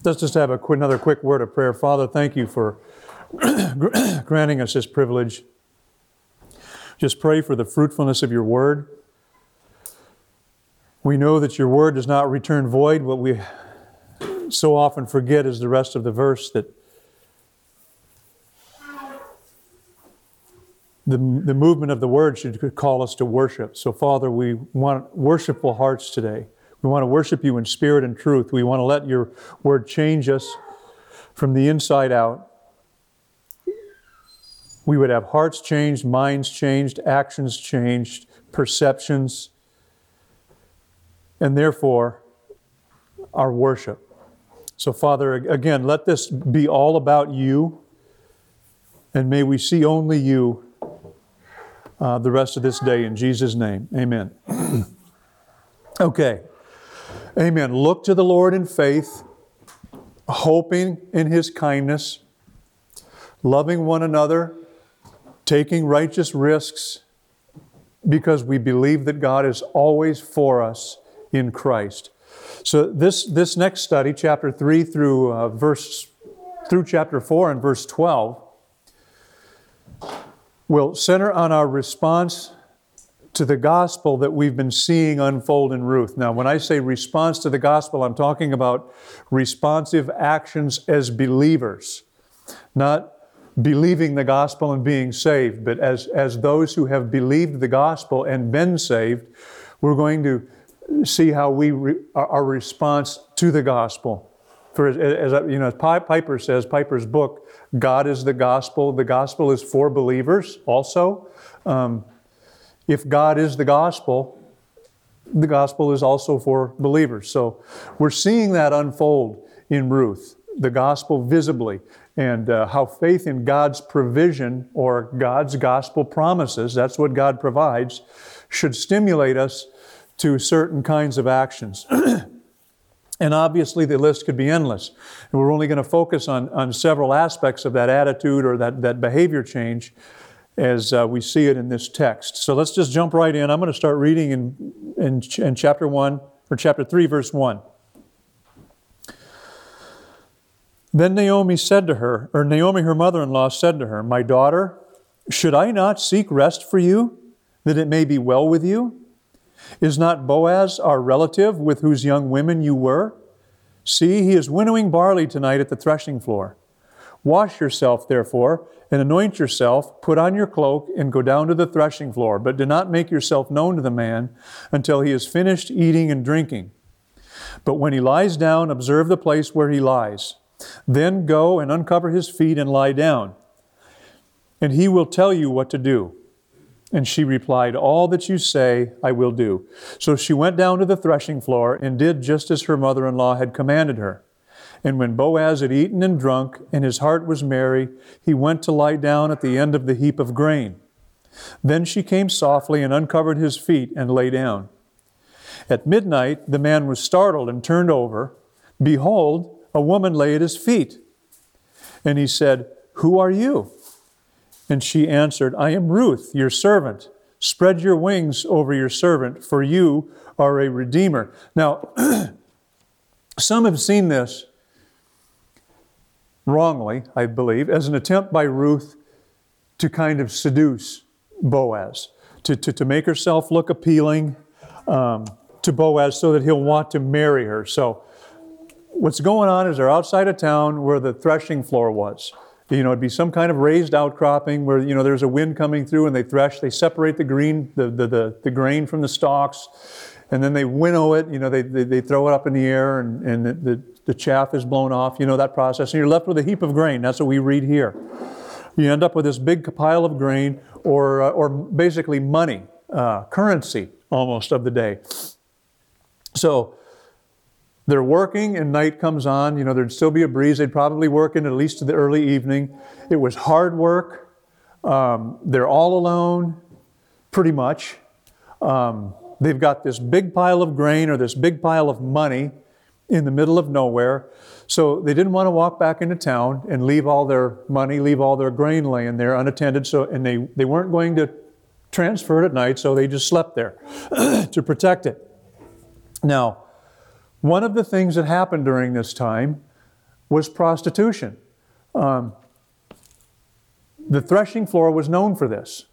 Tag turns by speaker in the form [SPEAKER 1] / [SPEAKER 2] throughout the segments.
[SPEAKER 1] Let's just have another quick word of prayer. Father, thank you for granting us this privilege. Just pray for the fruitfulness of your word. We know that your word does not return void. What we so often forget is the rest of the verse, that the movement of the word should call us to worship. So, Father, we want worshipful hearts today. We want to worship you in spirit and truth. We want to let your word change us from the inside out. We would have hearts changed, minds changed, actions changed, perceptions, and therefore our worship. So, Father, again, let this be all about you, and may we see only you the rest of this day. In Jesus' name, amen. Okay. Amen. Look to the Lord in faith, hoping in His kindness, loving one another, taking righteous risks, because we believe that God is always for us in Christ. So this next study, chapter 3 through chapter 4 and verse 12, will center on our response to the gospel that we've been seeing unfold in Ruth. Now, when I say response to the gospel, I'm talking about responsive actions as believers, not believing the gospel and being saved, but as those who have believed the gospel and been saved, we're going to see how our response to the gospel. For as Piper says, Piper's book, God is the gospel is for believers also. If God is the gospel is also for believers. So we're seeing that unfold in Ruth, the gospel visibly, and how faith in God's provision or God's gospel promises, that's what God provides, should stimulate us to certain kinds of actions. And obviously the list could be endless. And we're only going to focus on several aspects of that attitude or that behavior change as we see it in this text. So let's just jump right in. I'm going to start reading in chapter 1 or chapter 3, verse 1. Then Naomi, her mother-in-law, said to her, "My daughter, should I not seek rest for you, that it may be well with you? Is not Boaz our relative, with whose young women you were? See, he is winnowing barley tonight at the threshing floor. Wash yourself, therefore, and anoint yourself, put on your cloak, and go down to the threshing floor. But do not make yourself known to the man until he has finished eating and drinking. But when he lies down, observe the place where he lies. Then go and uncover his feet and lie down, and he will tell you what to do." And she replied, "All that you say, I will do." So she went down to the threshing floor and did just as her mother-in-law had commanded her. And when Boaz had eaten and drunk, and his heart was merry, he went to lie down at the end of the heap of grain. Then she came softly and uncovered his feet and lay down. At midnight, the man was startled and turned over. Behold, a woman lay at his feet. And he said, "Who are you?" And she answered, "I am Ruth, your servant. Spread your wings over your servant, for you are a redeemer." Now, some have seen this wrongly, I believe, as an attempt by Ruth to kind of seduce Boaz, to make herself look appealing to Boaz so that he'll want to marry her. So what's going on is they're outside of town where the threshing floor was. It'd be some kind of raised outcropping where, there's a wind coming through and they thresh, they separate the grain from the stalks, and then they winnow it, they throw it up in the air and the chaff is blown off, that process, and you're left with a heap of grain. That's what we read here. You end up with this big pile of grain or basically money, currency almost of the day. So they're working and night comes on. There'd still be a breeze. They'd probably work in at least to the early evening. It was hard work. They're all alone, pretty much. They've got this big pile of grain or this big pile of money in the middle of nowhere. So they didn't want to walk back into town and leave all their money, leave all their grain laying there unattended. And they weren't going to transfer it at night, so they just slept there to protect it. Now, one of the things that happened during this time was prostitution. The threshing floor was known for this.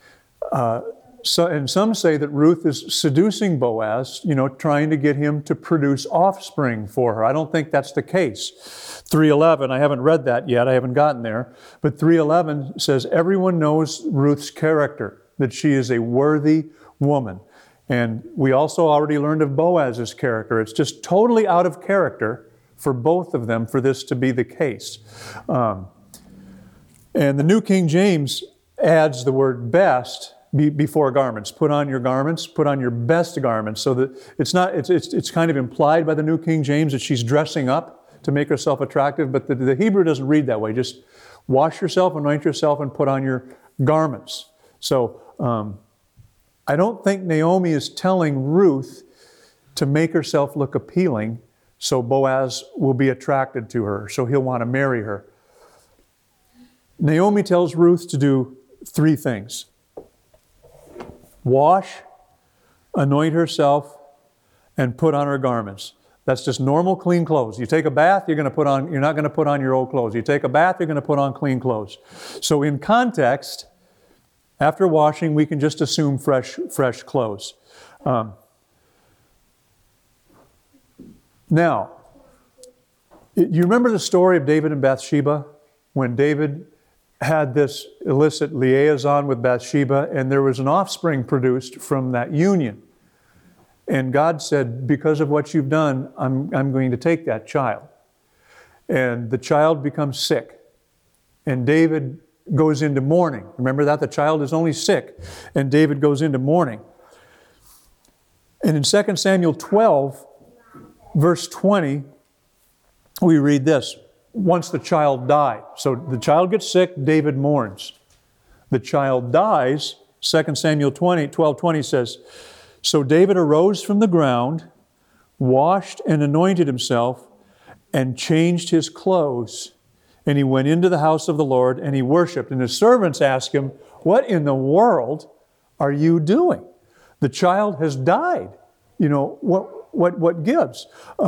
[SPEAKER 1] And some say that Ruth is seducing Boaz, trying to get him to produce offspring for her. I don't think that's the case. 3:11, I haven't read that yet, I haven't gotten there, but 3:11 says everyone knows Ruth's character, that she is a worthy woman. And we also already learned of Boaz's character. It's just totally out of character for both of them for this to be the case. And the New King James adds the word best before garments. Put on your garments, put on your best garments. So that it's kind of implied by the New King James that she's dressing up to make herself attractive, but the Hebrew doesn't read that way. Just wash yourself, anoint yourself, and put on your garments. So I don't think Naomi is telling Ruth to make herself look appealing so Boaz will be attracted to her, so he'll want to marry her. Naomi tells Ruth to do 3 things. Wash, anoint herself, and put on her garments. That's just normal clean clothes. You take a bath, you're not going to put on your old clothes. You take a bath, you're going to put on clean clothes. So in context, after washing, we can just assume fresh clothes. Now, you remember the story of David and Bathsheba? When David had this illicit liaison with Bathsheba, and there was an offspring produced from that union. And God said, because of what you've done, I'm going to take that child. And the child becomes sick. And David goes into mourning. Remember that? The child is only sick. And David goes into mourning. And in 2 Samuel 12, verse 20, we read this. Once the child died. So the child gets sick, David mourns. The child dies, 2 Samuel 12:20 says, so David arose from the ground, washed and anointed himself, and changed his clothes. And he went into the house of the Lord, and he worshiped. And his servants asked him, what in the world are you doing? The child has died. What gives?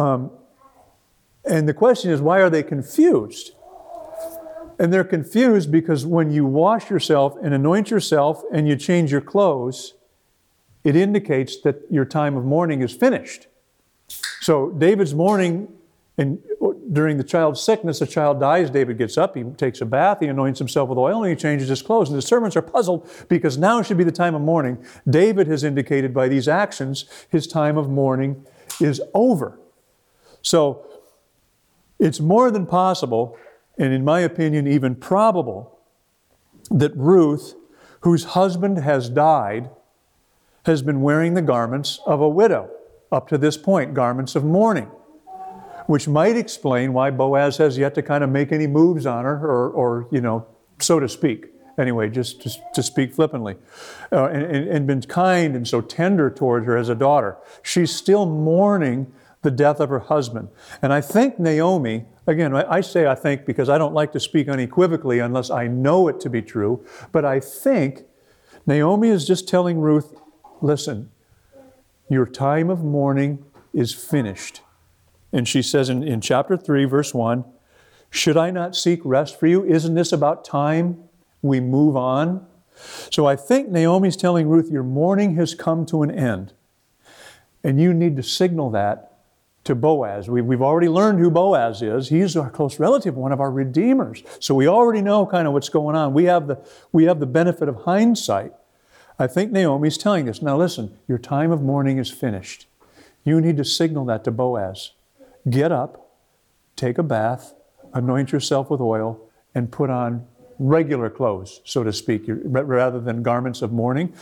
[SPEAKER 1] And the question is, why are they confused? And they're confused because when you wash yourself and anoint yourself and you change your clothes, it indicates that your time of mourning is finished. So David's mourning, and during the child's sickness, the child dies, David gets up, he takes a bath, he anoints himself with oil, and he changes his clothes. And the servants are puzzled because now should be the time of mourning. David has indicated by these actions his time of mourning is over. So it's more than possible, and in my opinion even probable, that Ruth, whose husband has died, has been wearing the garments of a widow up to this point, garments of mourning, which might explain why Boaz has yet to kind of make any moves on her, or so to speak. Anyway, just to speak flippantly, and been kind and so tender towards her as a daughter. She's still mourning the death of her husband. And I think Naomi, again, I say I think because I don't like to speak unequivocally unless I know it to be true, but I think Naomi is just telling Ruth, listen, your time of mourning is finished. And she says in chapter 3, verse 1, should I not seek rest for you? Isn't this about time we move on? So I think Naomi's telling Ruth, your mourning has come to an end. And you need to signal that to Boaz. We've already learned who Boaz is. He's our close relative, one of our redeemers. So we already know kind of what's going on. We have the benefit of hindsight. I think Naomi's telling us, now listen, your time of mourning is finished. You need to signal that to Boaz. Get up, take a bath, anoint yourself with oil, and put on regular clothes, so to speak, rather than garments of mourning.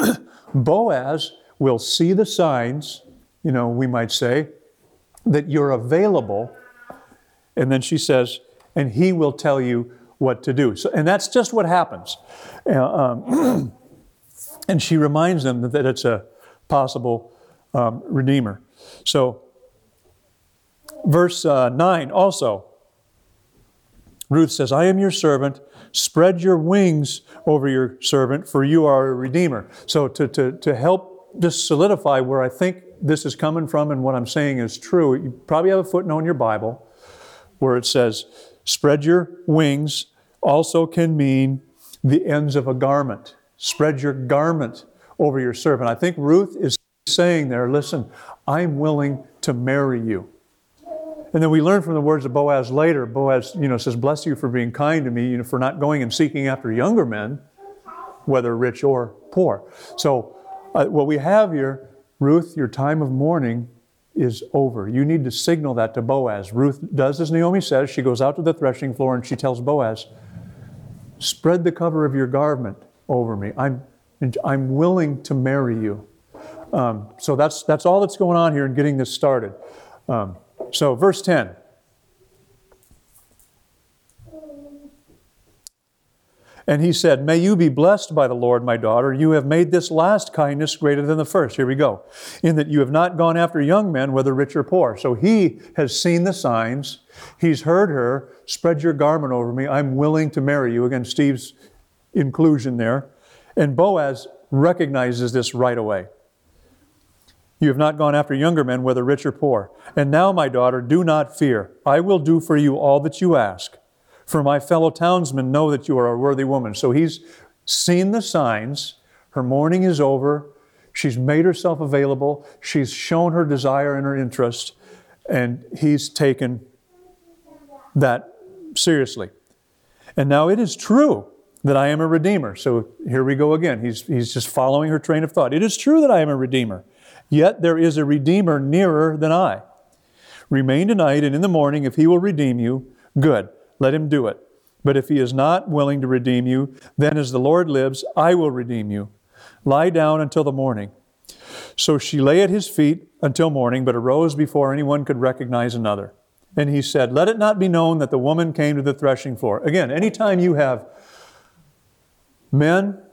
[SPEAKER 1] Boaz will see the signs, we might say, that you're available. And then she says, and he will tell you what to do. So, and that's just what happens. And she reminds them that it's a possible redeemer. So, verse 9 also, Ruth says, I am your servant. Spread your wings over your servant, for you are a redeemer. So to help just solidify where I think this is coming from and what I'm saying is true, you probably have a footnote in your Bible. where it says, spread your wings, also can mean the ends of a garment. Spread your garment over your servant. I think Ruth is saying there, listen, I'm willing to marry you. And then we learn from the words of Boaz later. Boaz, says, bless you for being kind to me, for not going and seeking after younger men, whether rich or poor. So what we have here, Ruth, your time of mourning is over. You need to signal that to Boaz. Ruth does as Naomi says. She goes out to the threshing floor and she tells Boaz, spread the cover of your garment over me. I'm willing to marry you. So that's all that's going on here in getting this started. So verse 10. And he said, may you be blessed by the Lord, my daughter. You have made this last kindness greater than the first. Here we go. In that you have not gone after young men, whether rich or poor. So he has seen the signs. He's heard her. Spread your garment over me. I'm willing to marry you. Again, Steve's inclusion there. And Boaz recognizes this right away. You have not gone after younger men, whether rich or poor. And now, my daughter, do not fear. I will do for you all that you ask. For my fellow townsmen know that you are a worthy woman. So he's seen the signs. Her mourning is over. She's made herself available. She's shown her desire and her interest. And he's taken that seriously. And now it is true that I am a redeemer. So here we go again. He's just following her train of thought. It is true that I am a redeemer. Yet there is a redeemer nearer than I. Remain tonight, and in the morning, if he will redeem you, good. Let him do it. But if he is not willing to redeem you, then as the Lord lives, I will redeem you. Lie down until the morning. So she lay at his feet until morning, but arose before anyone could recognize another. And he said, let it not be known that the woman came to the threshing floor. Again, anytime you have men,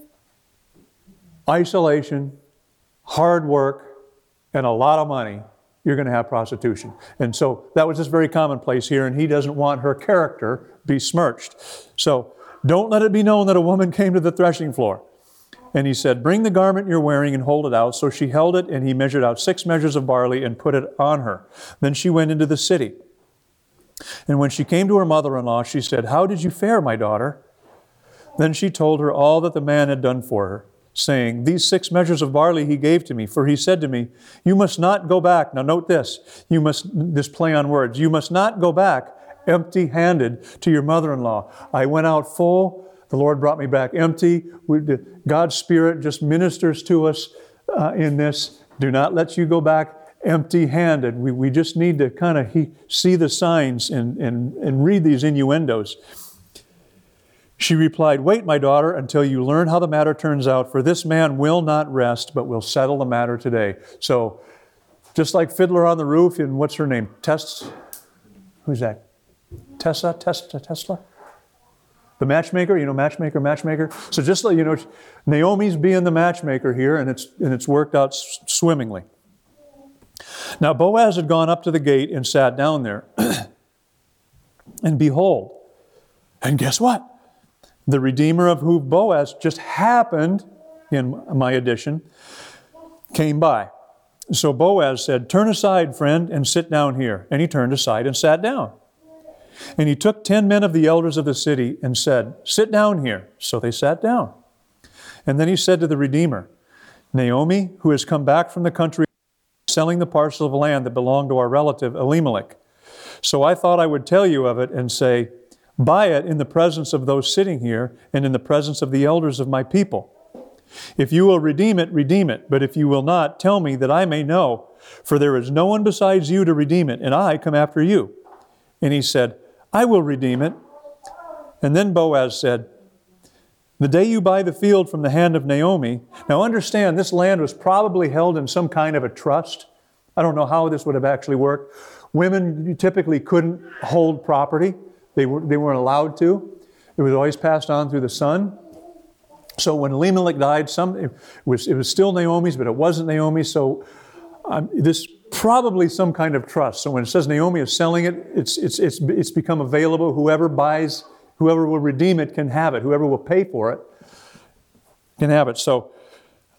[SPEAKER 1] isolation, hard work, and a lot of money, you're going to have prostitution. And so that was just very commonplace here, and he doesn't want her character besmirched. So don't let it be known that a woman came to the threshing floor. And he said, bring the garment you're wearing and hold it out. So she held it, and he measured out 6 measures of barley and put it on her. Then she went into the city. And when she came to her mother-in-law, she said, how did you fare, my daughter? Then she told her all that the man had done for her, saying, these 6 measures of barley he gave to me, for he said to me, you must not go back. Now note this, this play on words. You must not go back empty-handed to your mother-in-law. I went out full. The Lord brought me back empty. God's Spirit just ministers to us in this. Do not let you go back empty-handed. We just need to kind of see the signs and read these innuendos. She replied, wait, my daughter, until you learn how the matter turns out, for this man will not rest, but will settle the matter today. So, just like Fiddler on the Roof in, what's her name? Who's that? Tesla? The matchmaker, matchmaker. So just like, Naomi's being the matchmaker here, and it's worked out swimmingly. Now Boaz had gone up to the gate and sat down there. And behold, and guess what? The Redeemer of whom Boaz just happened, in my edition, came by. So Boaz said, turn aside, friend, and sit down here. And he turned aside and sat down. And he took 10 men of the elders of the city and said, sit down here. So they sat down. And then he said to the Redeemer, Naomi, who has come back from the country, selling the parcel of land that belonged to our relative Elimelech. So I thought I would tell you of it and say, buy it in the presence of those sitting here and in the presence of the elders of my people. If you will redeem it, redeem it. But if you will not, tell me that I may know. For there is no one besides you to redeem it, and I come after you. And he said, I will redeem it. And then Boaz said, the day you buy the field from the hand of Naomi. Now understand, this land was probably held in some kind of a trust. I don't know how this would have actually worked. Women typically couldn't hold property. They weren't allowed to. It was always passed on through the son. So when Elimelech died, it was still Naomi's, but it wasn't Naomi's. So this probably some kind of trust. So when it says Naomi is selling it, it's become available. Whoever will redeem it can have it. Whoever will pay for it can have it. So,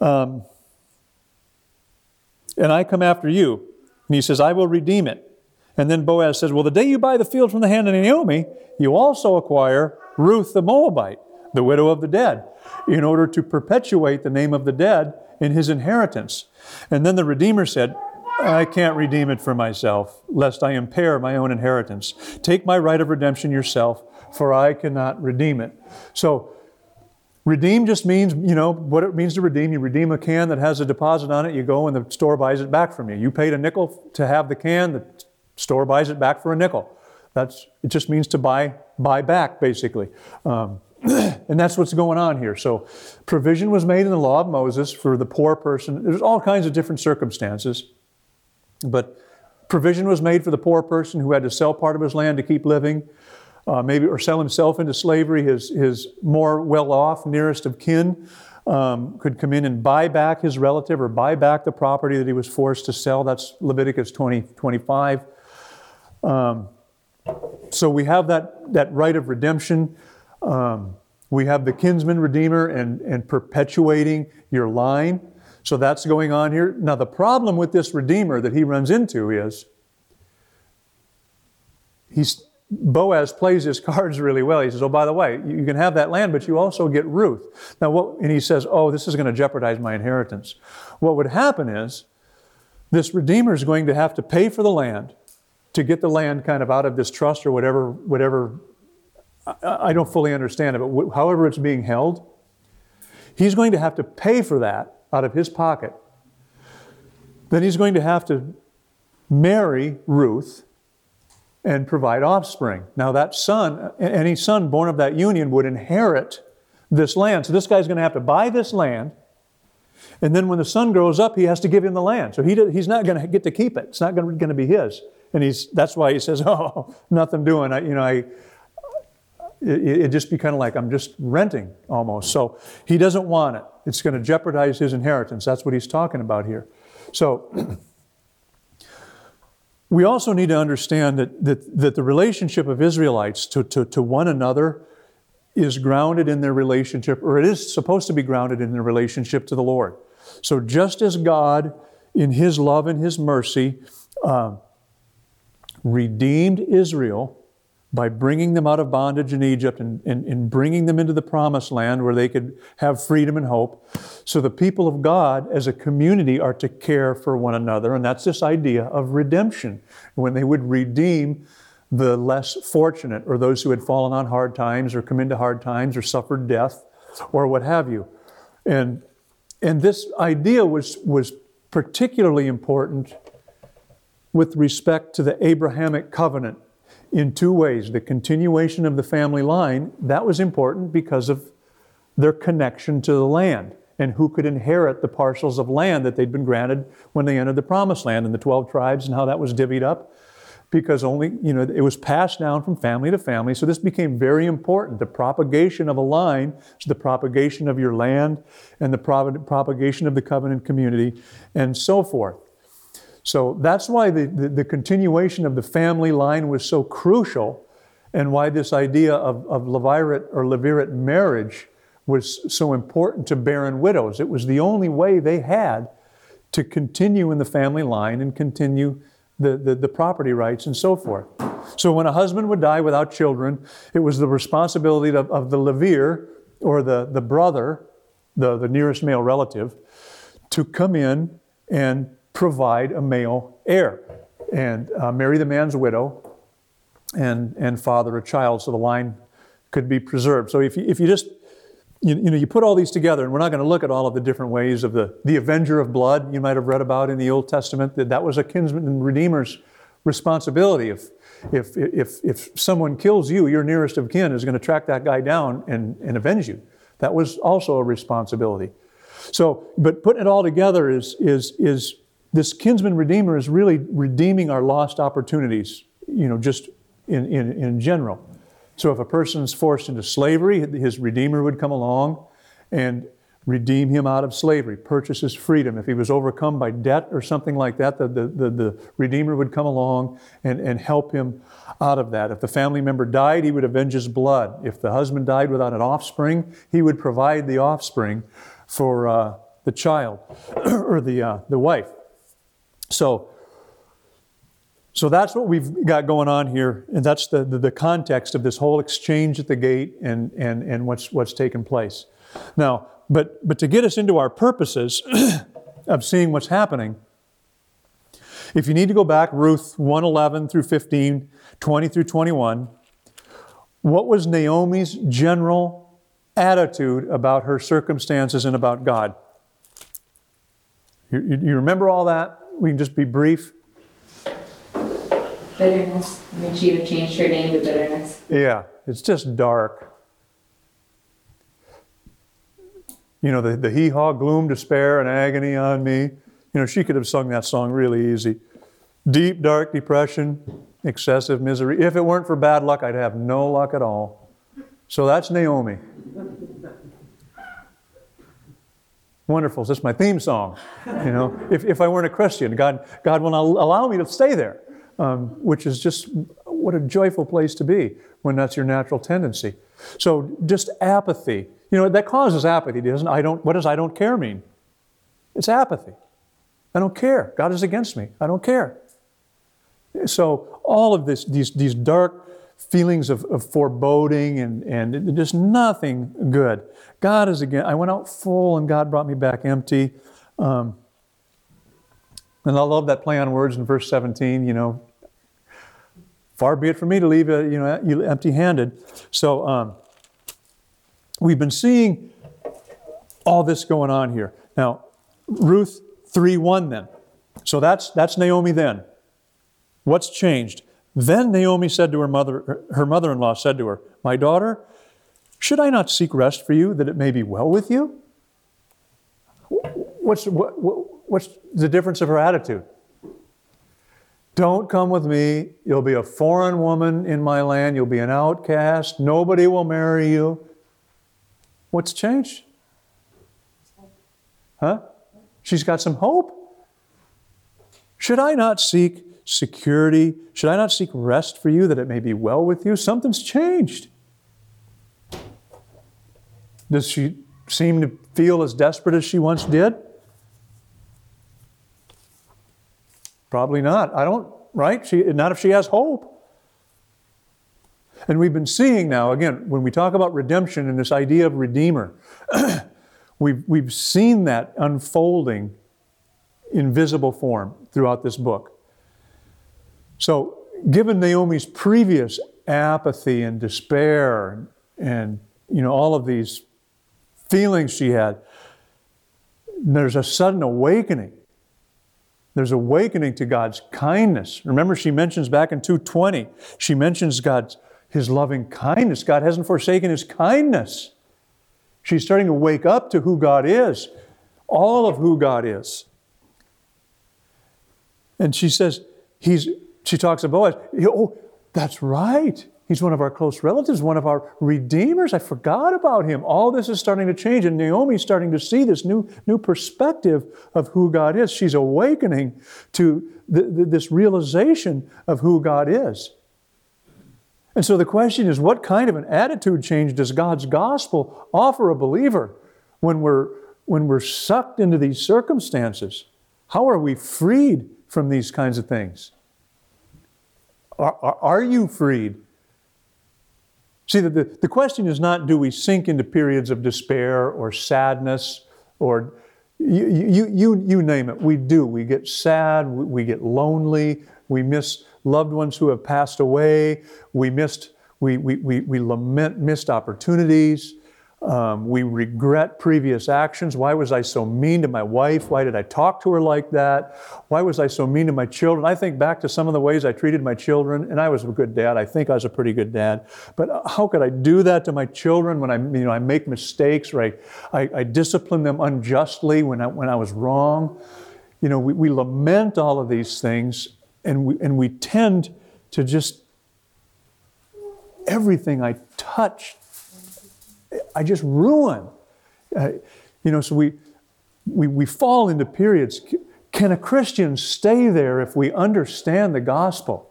[SPEAKER 1] and I come after you. And he says, I will redeem it. And then Boaz says, well, the day you buy the field from the hand of Naomi, you also acquire Ruth the Moabite, the widow of the dead, in order to perpetuate the name of the dead in his inheritance. And then the Redeemer said, I can't redeem it for myself, lest I impair my own inheritance. Take my right of redemption yourself, for I cannot redeem it. So, redeem just means, what it means to redeem. You redeem a can that has a deposit on it, you go and the store buys it back from you. You paid a nickel to have the can, the store buys it back for a nickel. It just means to buy back, basically. And that's what's going on here. So provision was made in the law of Moses for the poor person. There's all kinds of different circumstances. But provision was made for the poor person who had to sell part of his land to keep living, or sell himself into slavery. His more well-off, nearest of kin could come in and buy back his relative or buy back the property that he was forced to sell. That's Leviticus 20:25. So we have that right of redemption. We have the kinsman redeemer and perpetuating your line. So that's going on here. Now the problem with this redeemer that he runs into is Boaz plays his cards really well. He says, oh, by the way, you can have that land, but you also get Ruth. Now, and he says, oh, this is going to jeopardize my inheritance. What would happen is this redeemer is going to have to pay for the land to get the land kind of out of this trust or whatever. I don't fully understand it, but however it's being held, he's going to have to pay for that out of his pocket. Then he's going to have to marry Ruth and provide offspring. Now that son, any son born of that union would inherit this land. So this guy's going to have to buy this land, and then when the son grows up, he has to give him the land. So he's not going to get to keep it. It's not going to be his. And that's why he says, oh, nothing doing. It'd just be kind of like I'm just renting almost. So he doesn't want it. It's going to jeopardize his inheritance. That's what he's talking about here. So we also need to understand that the relationship of Israelites to one another is grounded in their relationship, or it is supposed to be grounded in their relationship to the Lord. So just as God, in His love and His mercy, redeemed Israel by bringing them out of bondage in Egypt and bringing them into the promised land where they could have freedom and hope. So the people of God as a community are to care for one another, and that's this idea of redemption. When they would redeem the less fortunate, or those who had fallen on hard times or come into hard times or suffered death or what have you. And this idea was particularly important with respect to the Abrahamic covenant in two ways. The continuation of the family line, that was important because of their connection to the land and who could inherit the parcels of land that they'd been granted when they entered the promised land, and the 12 tribes and how that was divvied up, because only, it was passed down from family to family. So this became very important. The propagation of a line is the propagation of your land and the propagation of the covenant community and so forth. So that's why the continuation of the family line was so crucial, and why this idea of levirate or levirate marriage was so important to barren widows. It was the only way they had to continue in the family line and continue the property rights and so forth. So when a husband would die without children, it was the responsibility of the levir, or the brother, the nearest male relative, to come in and provide a male heir and marry the man's widow and father a child so the line could be preserved. So if you just, you put all these together, and we're not going to look at all of the different ways of the avenger of blood you might have read about in the Old Testament, that was a kinsman and redeemer's responsibility. If someone kills you, your nearest of kin is going to track that guy down and avenge you. That was also a responsibility. So, but putting it all together is this kinsman redeemer is really redeeming our lost opportunities, just in general. So if a person's forced into slavery, his redeemer would come along and redeem him out of slavery, purchase his freedom. If he was overcome by debt or something like that, the redeemer would come along and help him out of that. If the family member died, he would avenge his blood. If the husband died without an offspring, he would provide the offspring for the child or the wife. So So that's what we've got going on here, and that's the context of this whole exchange at the gate and what's taken place. Now, but to get us into our purposes of seeing what's happening, if you need to go back, Ruth 1:11 through 15, 20 through 21, what was Naomi's general attitude about her circumstances and about God? You remember all that? We can just be brief.
[SPEAKER 2] Bitterness. I mean, she even changed her name to Bitterness.
[SPEAKER 1] Yeah, it's just dark. You know, the hee-haw, gloom, despair, and agony on me. You know, she could have sung that song really easy. Deep, dark depression, excessive misery. If it weren't for bad luck, I'd have no luck at all. So that's Naomi. Wonderful. That's my theme song. You know, if I weren't a Christian, God will not allow me to stay there, which is just what a joyful place to be when that's your natural tendency. So just apathy. You know, that causes apathy, doesn't it? What does I don't care mean? It's apathy. I don't care. God is against me. I don't care. So all of these dark feelings of foreboding and just nothing good. God is against. I went out full and God brought me back empty. And I love that play on words in verse 17, you know. Far be it from me to leave you empty-handed. So we've been seeing all this going on here. Now, Ruth 3:1 then. So that's Naomi then. What's changed? Then Naomi said to her mother-in-law said to her, "My daughter, should I not seek rest for you that it may be well with you?" What's the difference of her attitude? Don't come with me. You'll be a foreign woman in my land. You'll be an outcast. Nobody will marry you. What's changed? Huh? She's got some hope. Should I not seek security? Should I not seek rest for you that it may be well with you? Something's changed. Does she seem to feel as desperate as she once did? Probably not. Right? Not if she has hope. And we've been seeing now, again, when we talk about redemption and this idea of Redeemer, we've seen that unfolding in visible form throughout this book. So, given Naomi's previous apathy and despair and all of these feelings she had, there's a sudden awakening. There's awakening to God's kindness. Remember, she mentions back in 2:20, she mentions His loving kindness. God hasn't forsaken His kindness. She's starting to wake up to who God is, all of who God is. And she says, she talks about Boaz. Oh, that's right. He's one of our close relatives, one of our redeemers. I forgot about him. All this is starting to change, and Naomi's starting to see this new perspective of who God is. She's awakening to this realization of who God is. And so the question is, what kind of an attitude change does God's gospel offer a believer when we're sucked into these circumstances? How are we freed from these kinds of things? Are you freed? See, the question is not, do we sink into periods of despair or sadness or you name it. We do. We get sad. We get lonely. We miss loved ones who have passed away. We lament missed opportunities. We regret previous actions. Why was I so mean to my wife? Why did I talk to her like that? Why was I so mean to my children? I think back to some of the ways I treated my children, and I was a good dad. I think I was a pretty good dad. But how could I do that to my children when I make mistakes, or I discipline them unjustly when I was wrong? We lament all of these things, and we tend to just, everything I touch, I just ruin. So we fall into periods. Can a Christian stay there if we understand the gospel?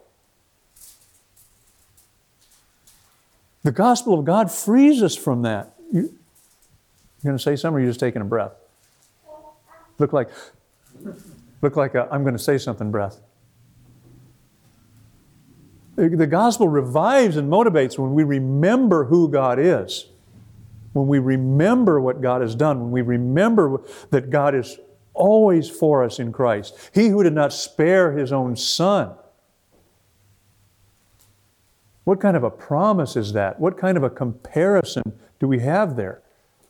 [SPEAKER 1] The gospel of God frees us from that. You going to say something, or are you just taking a breath? Look like I'm going to say something breath. The gospel revives and motivates when we remember who God is. When we remember what God has done. When we remember that God is always for us in Christ. He who did not spare His own Son. What kind of a promise is that? What kind of a comparison do we have there?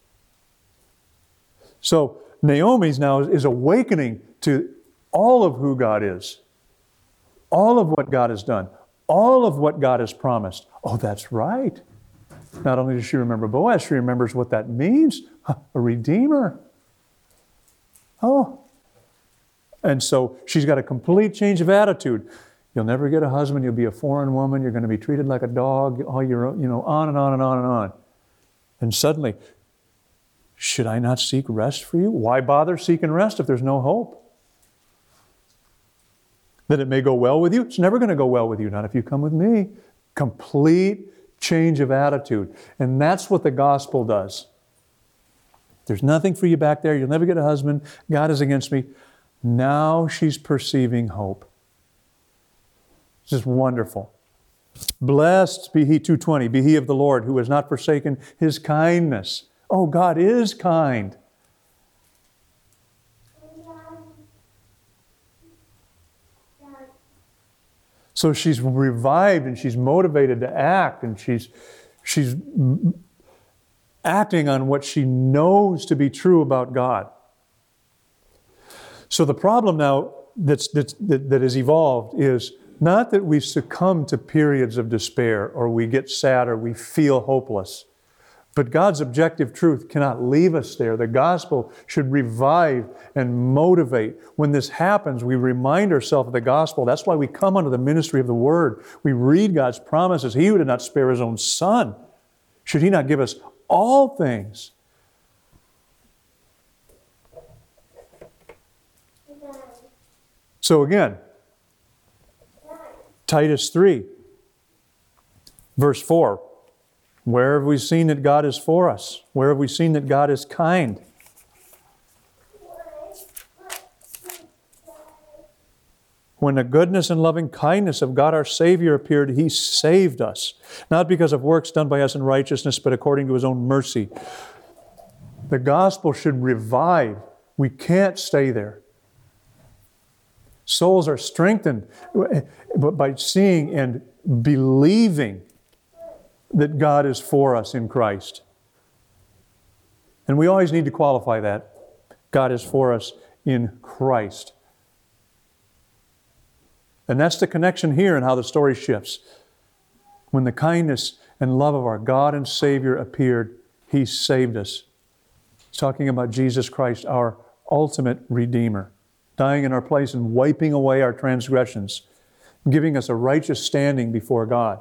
[SPEAKER 1] So Naomi's now is awakening to all of who God is. All of what God has done. All of what God has promised. Oh, that's right. Not only does she remember Boaz, she remembers what that means. A redeemer. Oh. And so she's got a complete change of attitude. You'll never get a husband. You'll be a foreign woman. You're going to be treated like a dog. All your, on and on and on and on. And suddenly, should I not seek rest for you? Why bother seeking rest if there's no hope? That it may go well with you? It's never going to go well with you. Not if you come with me. Complete change of attitude. And that's what the gospel does. There's nothing for you back there. You'll never get a husband. God is against me. Now she's perceiving hope. This is wonderful. Blessed be he, 2:20, be he of the Lord who has not forsaken His kindness. Oh, God is kind. So she's revived and she's motivated to act, and she's acting on what she knows to be true about God. So the problem now that has evolved is not that we succumb to periods of despair or we get sad or we feel hopeless. But God's objective truth cannot leave us there. The gospel should revive and motivate. When this happens, we remind ourselves of the gospel. That's why we come under the ministry of the Word. We read God's promises. He who did not spare His own Son, should He not give us all things? So again, Titus 3, verse 4. Where have we seen that God is for us? Where have we seen that God is kind? When the goodness and loving kindness of God our Savior appeared, He saved us, not because of works done by us in righteousness, but according to His own mercy. The gospel should revive. We can't stay there. Souls are strengthened by seeing and believing that God is for us in Christ. And we always need to qualify that. God is for us in Christ. And that's the connection here and how the story shifts. When the kindness and love of our God and Savior appeared, He saved us. He's talking about Jesus Christ, our ultimate Redeemer, dying in our place and wiping away our transgressions, giving us a righteous standing before God.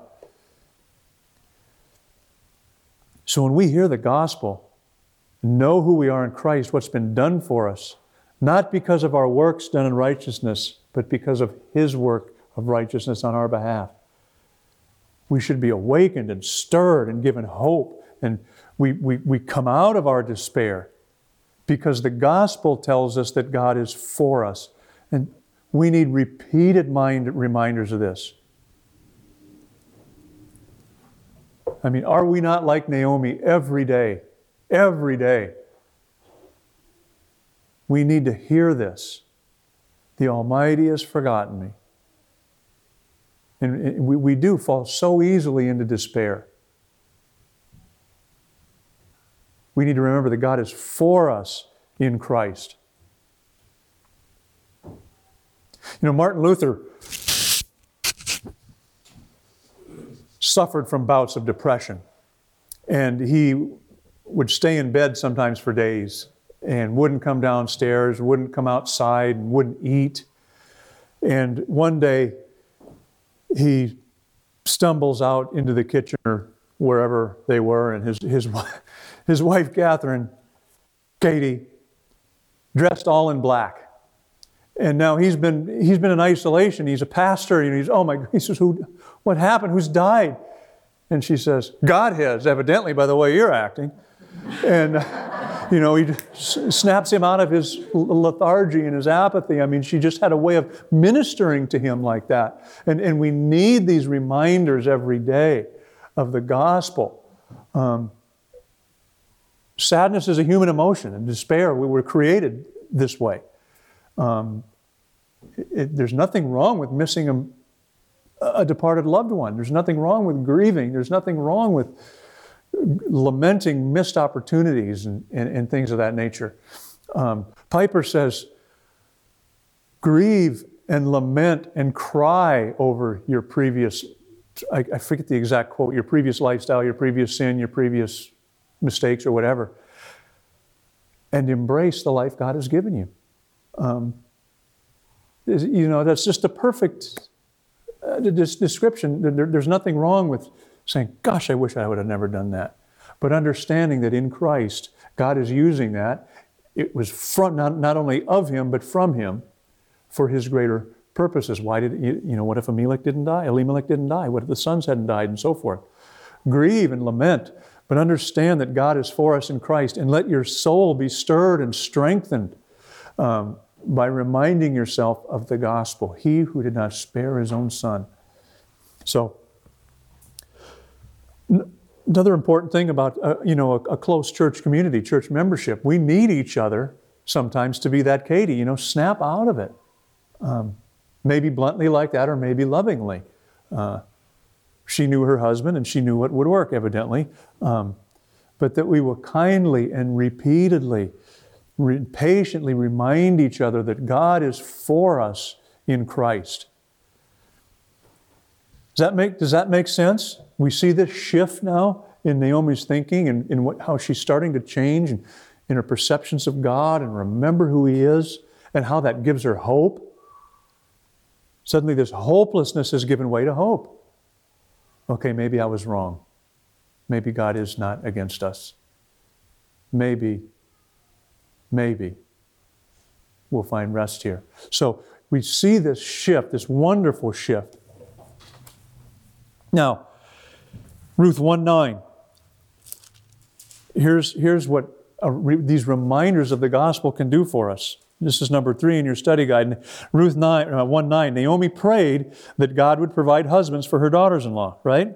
[SPEAKER 1] So when we hear the gospel, know who we are in Christ, what's been done for us, not because of our works done in righteousness, but because of His work of righteousness on our behalf. We should be awakened and stirred and given hope. And we come out of our despair because the gospel tells us that God is for us. And we need repeated reminders of this. I mean, are we not like Naomi every day? Every day. We need to hear this. The Almighty has forgotten me. And we do fall so easily into despair. We need to remember that God is for us in Christ. Martin Luther suffered from bouts of depression. And he would stay in bed sometimes for days and wouldn't come downstairs, wouldn't come outside, and wouldn't eat. And one day, he stumbles out into the kitchen or wherever they were, and his wife, Catherine, Katie, dressed all in black. And now he's been in isolation. He's a pastor. He says, what happened? Who's died? And she says, God has, evidently, by the way you're acting. And He snaps him out of his lethargy and his apathy. I mean, she just had a way of ministering to him like that. And we need these reminders every day of the gospel. Sadness is a human emotion, and despair, we were created this way. There's nothing wrong with missing a departed loved one. There's nothing wrong with grieving. There's nothing wrong with lamenting missed opportunities and things of that nature. Piper says, grieve and lament and cry over your previous, I forget the exact quote, your previous lifestyle, your previous sin, your previous mistakes or whatever, and embrace the life God has given you. That's just a perfect description. There's nothing wrong with saying, gosh, I wish I would have never done that. But understanding that in Christ, God is using that. It was from not only of Him, but from Him for His greater purposes. Why did, what if Elimelech didn't die? What if the sons hadn't died, and so forth? Grieve and lament, but understand that God is for us in Christ, and let your soul be stirred and strengthened by reminding yourself of the gospel. He who did not spare His own Son. So, another important thing about a close church community, church membership, we need each other sometimes to be that Katie. Snap out of it. Maybe bluntly like that, or maybe lovingly. She knew her husband, and she knew what would work, evidently. But that we will kindly and repeatedly, patiently remind each other that God is for us in Christ. Does that make sense? We see this shift now in Naomi's thinking and in how she's starting to change in her perceptions of God and remember who He is, and how that gives her hope. Suddenly this hopelessness has given way to hope. Okay, maybe I was wrong. Maybe God is not against us. Maybe we'll find rest here. So we see this shift, this wonderful shift. Now, Ruth 1:9. Here's what these reminders of the gospel can do for us. This is number 3 in your study guide. Ruth 1:9. Naomi prayed that God would provide husbands for her daughters-in-law, right?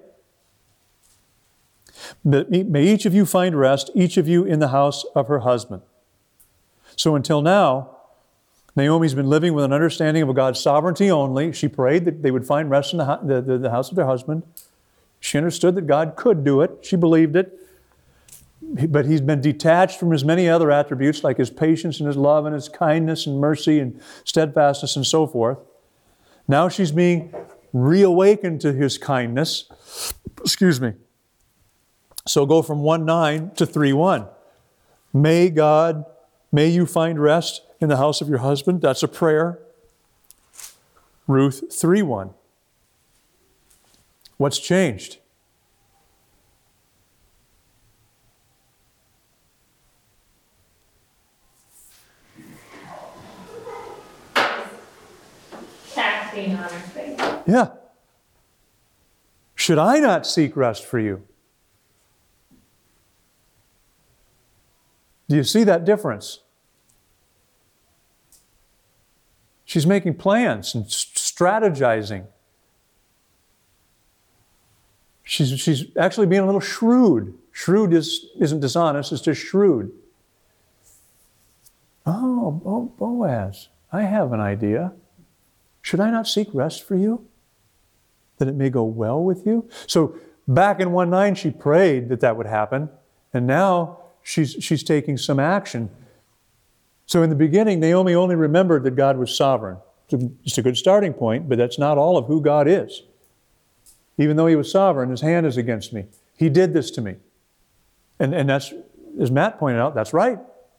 [SPEAKER 1] May each of you find rest, each of you in the house of her husband. So until now, Naomi's been living with an understanding of God's sovereignty only. She prayed that they would find rest in the house of their husband. She understood that God could do it. She believed it. But He's been detached from His many other attributes, like His patience and His love and His kindness and mercy and steadfastness and so forth. Now she's being reawakened to His kindness. Excuse me. So go from 1:9 to 3:1. May you find rest in the house of your husband. That's a prayer. Ruth 3:1. What's changed?
[SPEAKER 2] Casting on her face.
[SPEAKER 1] Yeah. Should I not seek rest for you? Do you see that difference? She's making plans and strategizing. She's actually being a little shrewd. Shrewd isn't dishonest, it's just shrewd. Oh, Boaz, I have an idea. Should I not seek rest for you, that it may go well with you? So back in 1:9, she prayed that would happen, and now she's taking some action. So in the beginning, Naomi only remembered that God was sovereign. It's a good starting point, but that's not all of who God is. Even though He was sovereign, His hand is against me. He did this to me. And that's, as Matt pointed out, that's right.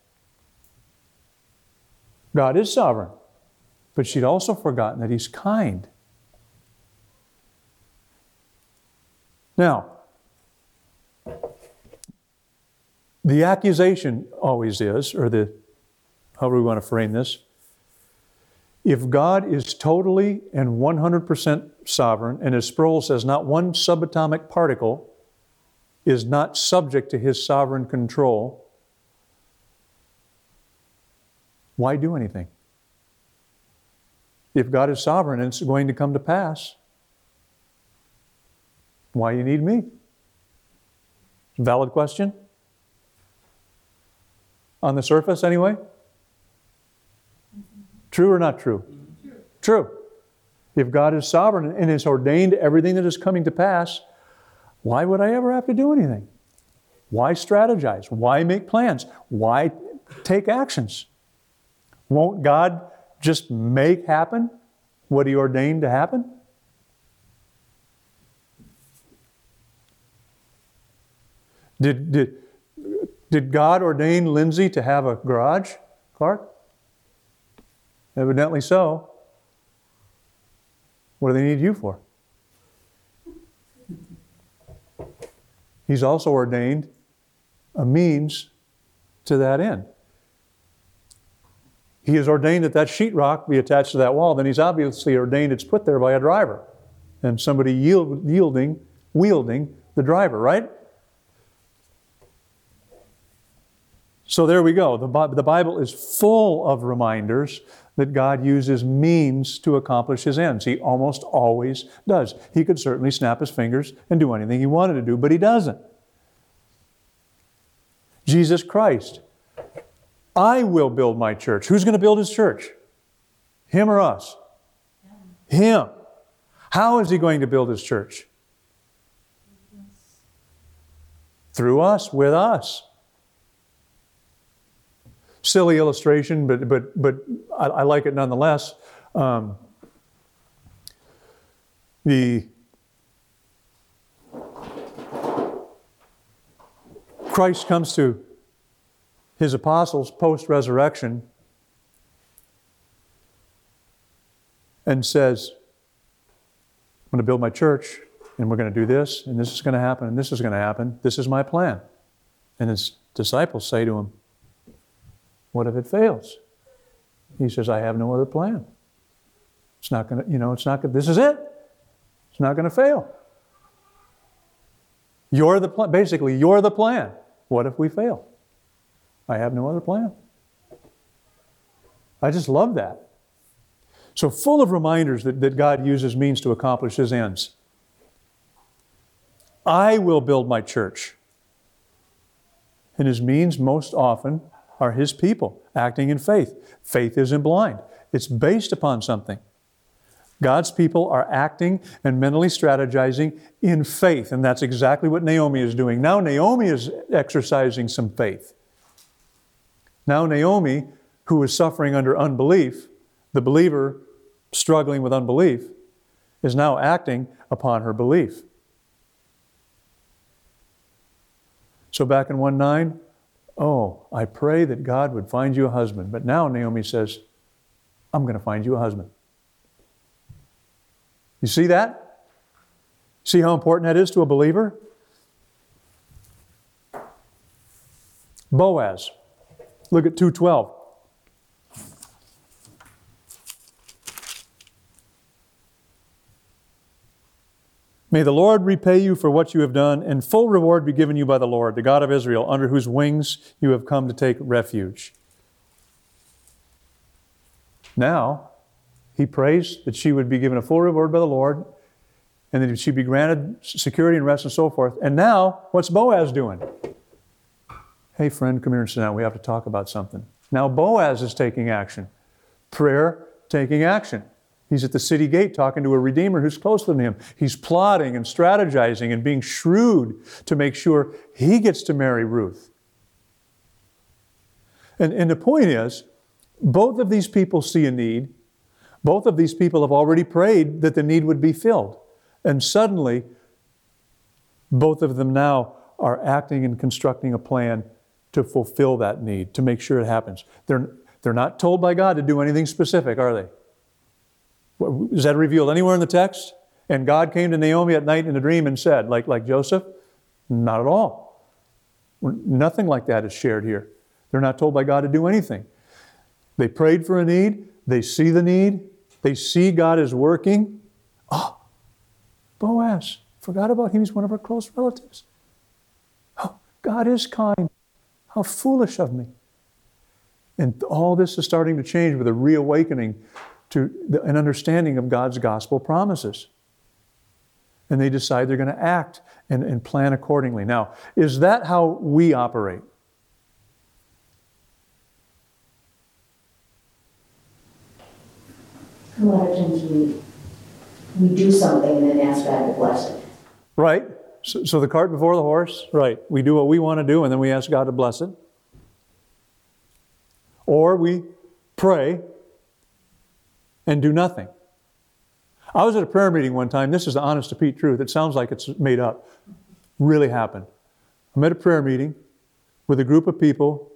[SPEAKER 1] God is sovereign. But she'd also forgotten that He's kind. Now, the accusation always is, or however we want to frame this, if God is totally and 100% sovereign, and as Sproul says, not one subatomic particle is not subject to His sovereign control, Why do anything? If God is sovereign and it's going to come to pass, why you need me? Valid question? On the surface, anyway? True or not true? True. If God is sovereign and has ordained everything that is coming to pass, why would I ever have to do anything? Why strategize? Why make plans? Why take actions? Won't God just make happen what He ordained to happen? Did God ordain Lindsay to have a garage, Clark? Evidently so. What do they need you for? He's also ordained a means to that end. He has ordained that that sheetrock be attached to that wall, then He's obviously ordained it's put there by a driver. And somebody wielding the driver, right? So there we go. The Bible is full of reminders that God uses means to accomplish His ends. He almost always does. He could certainly snap His fingers and do anything He wanted to do, but He doesn't. Jesus Christ, I will build my church. Who's going to build His church? Him or us? Him. How is He going to build His church? Through us, with us. Silly illustration, but I like it nonetheless. Christ comes to His apostles post-resurrection and says, I'm going to build my church, and we're going to do this, and this is going to happen, and this is going to happen. This is my plan. And His disciples say to Him, what if it fails? He says, I have no other plan. It's not going to, it's not going to, this is it. It's not going to fail. You're the plan. Basically, you're the plan. What if we fail? I have no other plan. I just love that. So full of reminders that God uses means to accomplish His ends. I will build my church. And His means most often are His people acting in faith. Faith isn't blind. It's based upon something. God's people are acting and mentally strategizing in faith, and that's exactly what Naomi is doing. Now Naomi is exercising some faith. Now Naomi, who is suffering under unbelief, the believer struggling with unbelief, is now acting upon her belief. So back in 1:9, oh, I pray that God would find you a husband. But now Naomi says, I'm going to find you a husband. You see that? See how important that is to a believer? Boaz. Look at 2:12. May the Lord repay you for what you have done, and full reward be given you by the Lord, the God of Israel, under whose wings you have come to take refuge. Now, he prays that she would be given a full reward by the Lord, and that she'd be granted security and rest and so forth. And now, what's Boaz doing? Hey friend, come here and sit down. We have to talk about something. Now Boaz is taking action. Prayer, taking action. He's at the city gate talking to a Redeemer who's closer than him. He's plotting and strategizing and being shrewd to make sure he gets to marry Ruth. And the point is, both of these people see a need. Both of these people have already prayed that the need would be filled. And suddenly, both of them now are acting and constructing a plan to fulfill that need, to make sure it happens. They're not told by God to do anything specific, are they? Is that revealed anywhere in the text? And God came to Naomi at night in a dream and said, like Joseph? Not at all. Nothing like that is shared here. They're not told by God to do anything. They prayed for a need. They see the need. They see God is working. Oh, Boaz. Forgot about him. He's one of our close relatives. Oh, God is kind. How foolish of me. And all this is starting to change with a reawakening to an understanding of God's gospel promises. And they decide they're going to act and plan accordingly. Now, is that how we operate?
[SPEAKER 3] A lot of times we do something and then ask God to bless it.
[SPEAKER 1] Right. So the cart before the horse, right. We do what we want to do and then we ask God to bless it. Or we pray and do nothing. I was at a prayer meeting one time. This is the honest to Pete truth. It sounds like it's made up. Really happened. I'm at a prayer meeting with a group of people,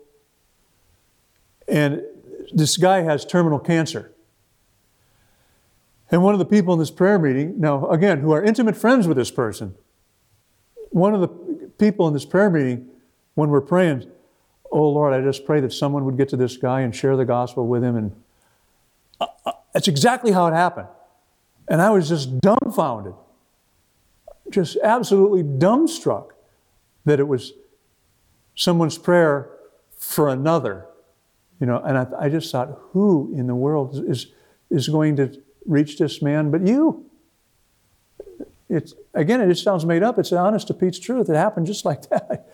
[SPEAKER 1] and this guy has terminal cancer. And one of the people in this prayer meeting, now again, who are intimate friends with this person, one of the people in this prayer meeting, when we're praying, oh Lord, I just pray that someone would get to this guy and share the gospel with him. And that's exactly how it happened. And I was just dumbfounded, just absolutely dumbstruck that it was someone's prayer for another. And I just thought, who in the world is going to reach this man but you? It just sounds made up. It's honest to Pete's truth. It happened just like that.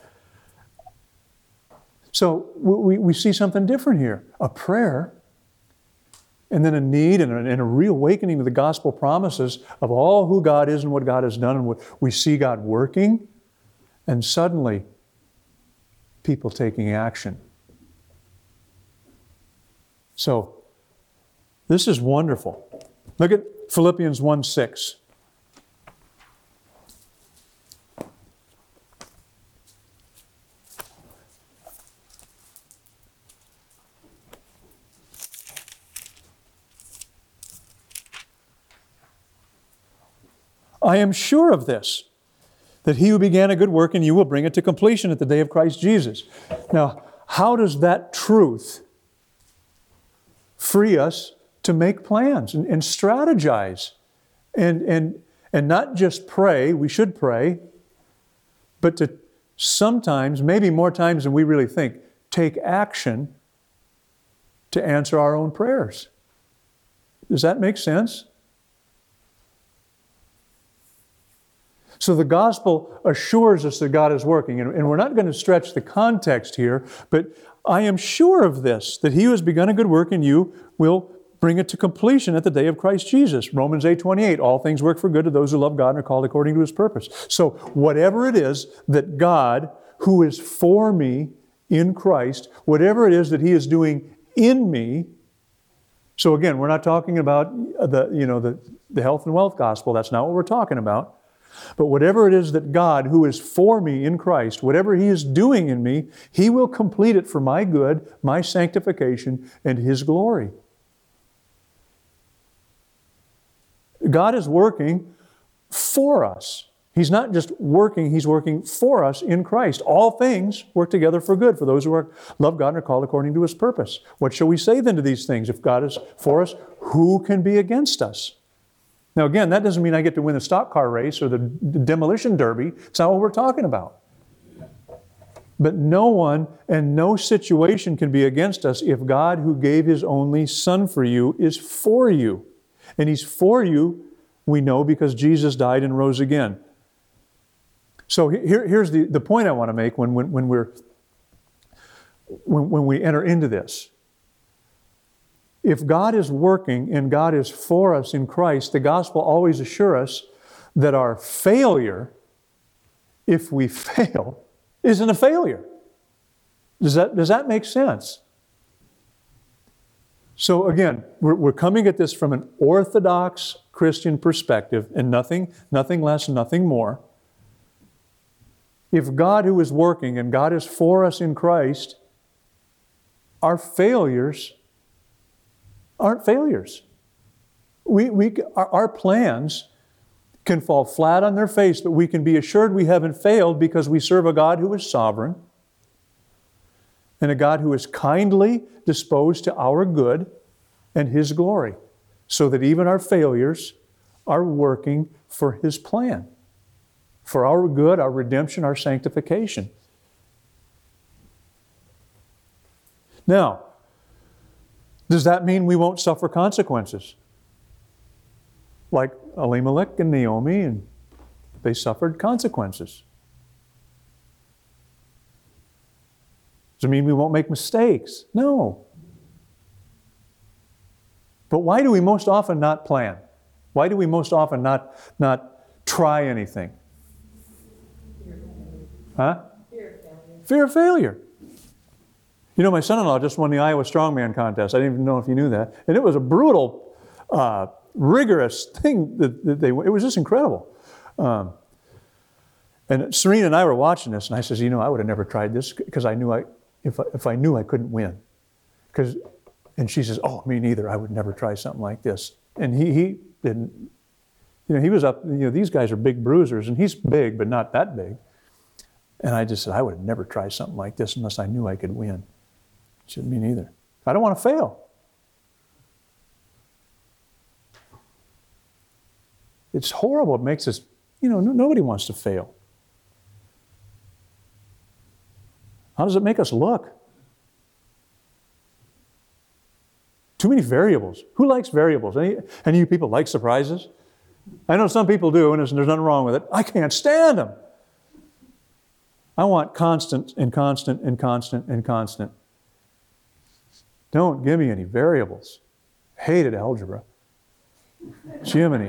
[SPEAKER 1] So we see something different here. A prayer, and then a need and a reawakening to the gospel promises of all who God is and what God has done, and what we see God working, and suddenly people taking action. So this is wonderful. Look at Philippians 1:6. I am sure of this, that he who began a good work in you will bring it to completion at the day of Christ Jesus. Now, how does that truth free us to make plans and strategize and not just pray? We should pray, but to sometimes, maybe more times than we really think, take action to answer our own prayers. Does that make sense? So the gospel assures us that God is working. And we're not going to stretch the context here, but I am sure of this, that he who has begun a good work in you will bring it to completion at the day of Christ Jesus. Romans 8:28, all things work for good to those who love God and are called according to his purpose. So whatever it is that God, who is for me in Christ, whatever it is that he is doing in me. So again, we're not talking about the health and wealth gospel. That's not what we're talking about. But whatever it is that God, who is for me in Christ, whatever he is doing in me, he will complete it for my good, my sanctification, and his glory. God is working for us. He's not just working, he's working for us in Christ. All things work together for good for those who love God and are called according to his purpose. What shall we say then to these things? If God is for us, who can be against us? Now again, that doesn't mean I get to win the stock car race or the demolition derby. It's not what we're talking about. But no one and no situation can be against us if God, who gave his only Son for you, is for you. And he's for you, we know, because Jesus died and rose again. So here's the point I want to make when we enter into this. If God is working and God is for us in Christ, the gospel always assures us that our failure, if we fail, isn't a failure. Does that make sense? So again, we're coming at this from an orthodox Christian perspective, and nothing less, nothing more. If God, who is working and God is for us in Christ, our failures aren't failures. Our plans can fall flat on their face, but we can be assured we haven't failed because we serve a God who is sovereign and a God who is kindly disposed to our good and his glory, so that even our failures are working for his plan, for our good, our redemption, our sanctification. Now, Does that mean we won't suffer consequences? Like Elimelech and Naomi, and they suffered consequences. Does it mean we won't make mistakes? No. But why do we most often not plan? Why do we most often not try anything? Huh? Fear of failure. You know, my son-in-law just won the Iowa Strongman contest. I didn't even know if you knew that. And it was a brutal, rigorous thing that it was just incredible. And Serena and I were watching this, and I says, I would have never tried this because I knew if I knew I couldn't win. And she says, oh, me neither. I would never try something like this. And he didn't, he was up, these guys are big bruisers, and he's big, but not that big. And I just said, I would have never tried something like this unless I knew I could win. She said, me neither. I don't want to fail. It's horrible. It makes us, nobody wants to fail. How does it make us look? Too many variables. Who likes variables? Any of you people like surprises? I know some people do, and there's nothing wrong with it. I can't stand them. I want constant and constant and constant and constant. Don't give me any variables. Hated algebra. Jiminy.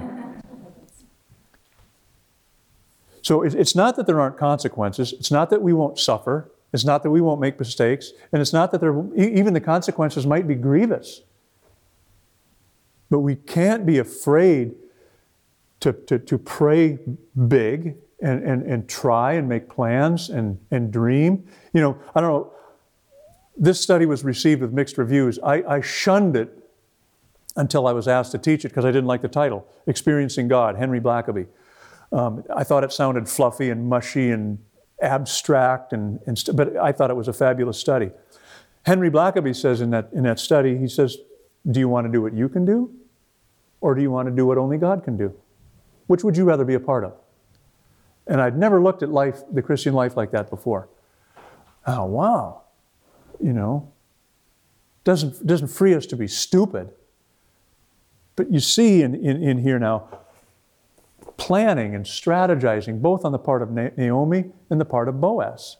[SPEAKER 1] So it's not that there aren't consequences. It's not that we won't suffer. It's not that we won't make mistakes. And it's not that even the consequences might be grievous. But we can't be afraid to pray big and try and make plans and dream. I don't know. This study was received with mixed reviews. I shunned it until I was asked to teach it because I didn't like the title, Experiencing God, Henry Blackaby. I thought it sounded fluffy and mushy and abstract, but I thought it was a fabulous study. Henry Blackaby says in that study, he says, do you want to do what you can do? Or do you want to do what only God can do? Which would you rather be a part of? And I'd never looked at life, the Christian life, like that before. Oh, wow. Doesn't free us to be stupid. But you see in here now, planning and strategizing, both on the part of Naomi and the part of Boaz.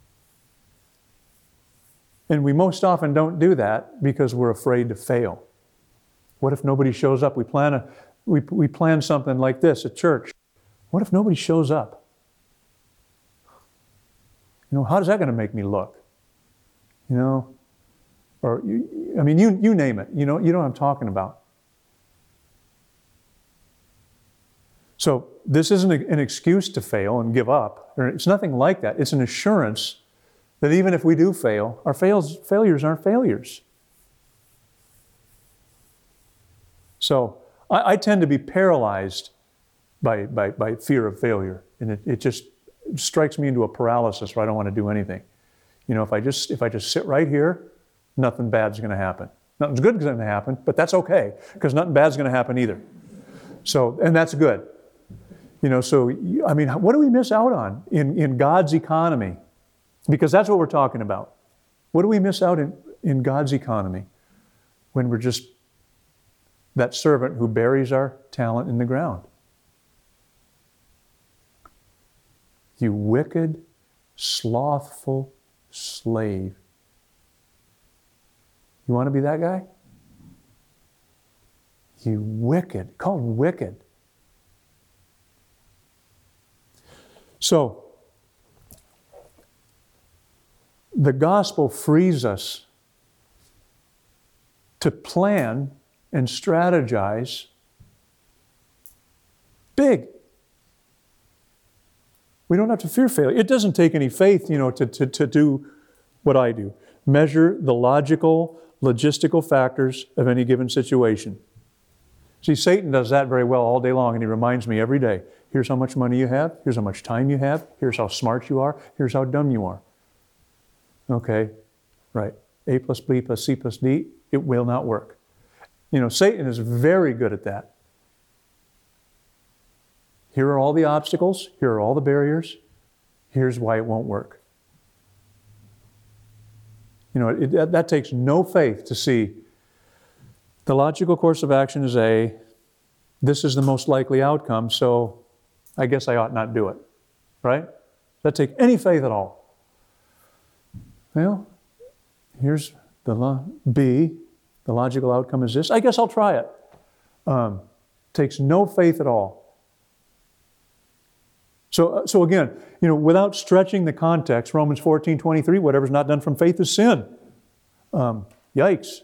[SPEAKER 1] And we most often don't do that because we're afraid to fail. What if nobody shows up? We plan something like this at church. What if nobody shows up? How's that going to make me look? Or you name it. You know what I'm talking about. So this isn't an excuse to fail and give up. It's nothing like that. It's an assurance that even if we do fail, our failures aren't failures. So I tend to be paralyzed by fear of failure, and it just strikes me into a paralysis where I don't want to do anything. If I just sit right here, nothing bad's going to happen. Nothing's good is going to happen, but that's okay because nothing bad's going to happen either. So, and that's good. What do we miss out on in God's economy? Because that's what we're talking about. What do we miss out in God's economy when we're just that servant who buries our talent in the ground? You wicked, slothful slave. You want to be that guy? You wicked, called wicked. So, the gospel frees us to plan and strategize big. We don't have to fear failure. It doesn't take any faith, to do what I do. Measure the logistical factors of any given situation. See, Satan does that very well all day long, and he reminds me every day, here's how much money you have, here's how much time you have, here's how smart you are, here's how dumb you are. Okay, right. A plus B plus C plus D, it will not work. Satan is very good at that. Here are all the obstacles, here are all the barriers, here's why it won't work. That takes no faith to see The logical course of action is A. This is the most likely outcome, so I guess I ought not do it. Right? Does that take any faith at all? Well, here's the B. The logical outcome is this. I guess I'll try it. Takes no faith at all. So again, without stretching the context, Romans 14:23, whatever's not done from faith is sin. Yikes.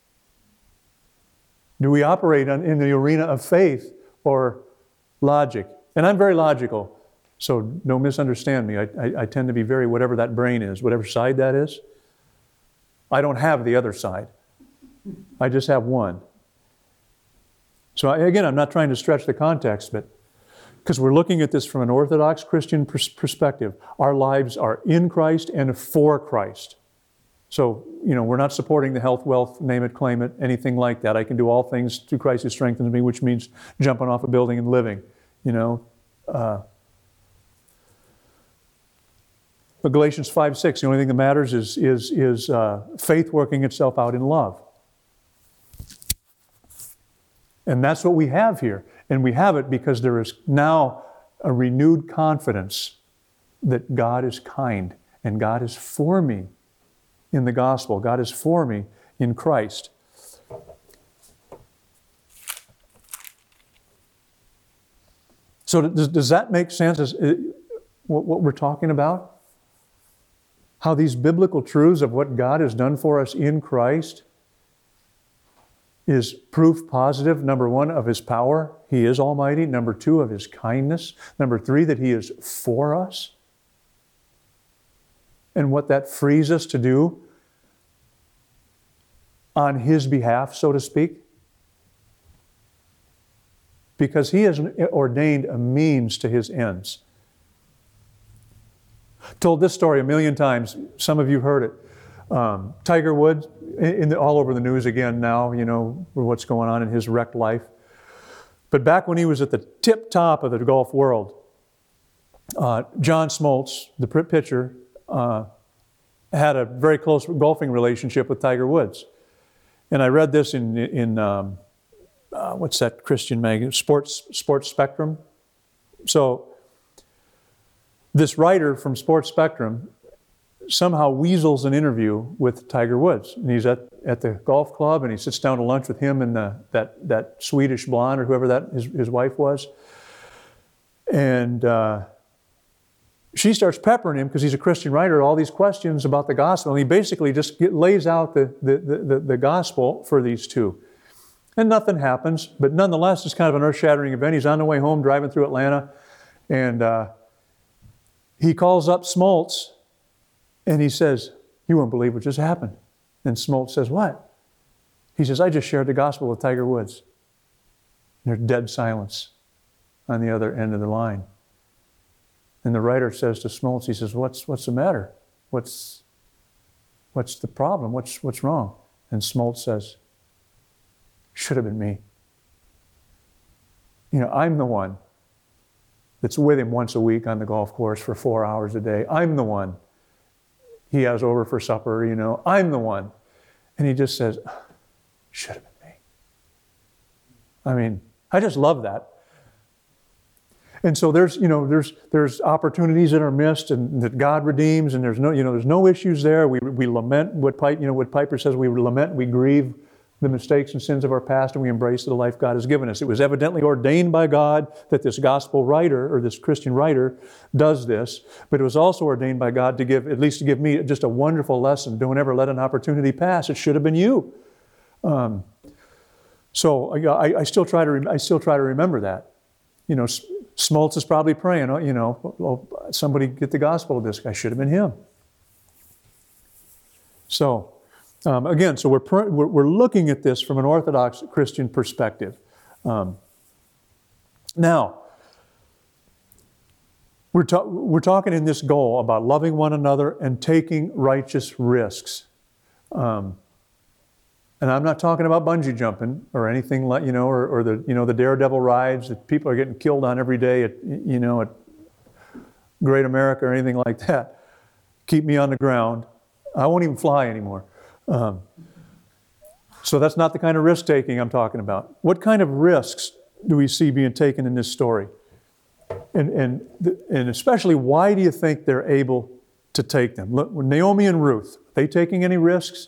[SPEAKER 1] Do we operate in the arena of faith or logic? And I'm very logical, so don't misunderstand me. I tend to be very whatever that brain is, whatever side that is. I don't have the other side. I just have one. So again, I'm not trying to stretch the context, but because we're looking at this from an Orthodox Christian perspective. Our lives are in Christ and for Christ. So, we're not supporting the health, wealth, name it, claim it, anything like that. I can do all things through Christ who strengthens me, which means jumping off a building and living, But Galatians 5:6, the only thing that matters is faith working itself out in love. And that's what we have here. And we have it because there is now a renewed confidence that God is kind and God is for me in the gospel. God is for me in Christ. So does that make sense? What we're talking about? How these biblical truths of what God has done for us in Christ is proof positive, number one, of His power. He is almighty. Number two, of His kindness. Number three, that He is for us. And what that frees us to do on His behalf, so to speak. Because He has ordained a means to His ends. Told this story a million times. Some of you heard it. Tiger Woods, all over the news again now, what's going on in his wrecked life. But back when he was at the tip top of the golf world, John Smoltz, the pitcher, had a very close golfing relationship with Tiger Woods. And I read this in what's that Christian magazine? Sports Spectrum. So this writer from Sports Spectrum somehow weasels an interview with Tiger Woods. And he's at the golf club and he sits down to lunch with him and that Swedish blonde or whoever his wife was. And she starts peppering him because he's a Christian writer, all these questions about the gospel. And he basically just lays out the gospel for these two. And nothing happens, but nonetheless, it's kind of an earth-shattering event. He's on the way home driving through Atlanta, and he calls up Smoltz, and he says, "You won't believe what just happened." And Smoltz says, "What?" He says, "I just shared the gospel with Tiger Woods." And there's dead silence on the other end of the line. And the writer says to Smoltz, he says, What's the matter? What's the problem? What's wrong?" And Smoltz says, "Should have been me. I'm the one that's with him once a week on the golf course for 4 hours a day. I'm the one he has over for supper, I'm the one." And he just says, "Should have been me." I mean, I just love that. And so there's opportunities that are missed and that God redeems, and there's no issues there. We lament what Piper says, we lament, we grieve the mistakes and sins of our past, and we embrace the life God has given us. It was evidently ordained by God that this gospel writer, or this Christian writer, does this, but it was also ordained by God to give me just a wonderful lesson. Don't ever let an opportunity pass. It should have been you. So I still try to remember that. Smoltz is probably praying, somebody get the gospel of this guy. Should have been him. So, again, so we're looking at this from an Orthodox Christian perspective. Now, we're talking in this goal about loving one another and taking righteous risks. And I'm not talking about bungee jumping or anything like, or the daredevil rides that people are getting killed on every day at Great America or anything like that. Keep me on the ground. I won't even fly anymore. So that's not the kind of risk-taking I'm talking about. What kind of risks do we see being taken in this story? And especially, why do you think they're able to take them? Look, Naomi and Ruth, are they taking any risks?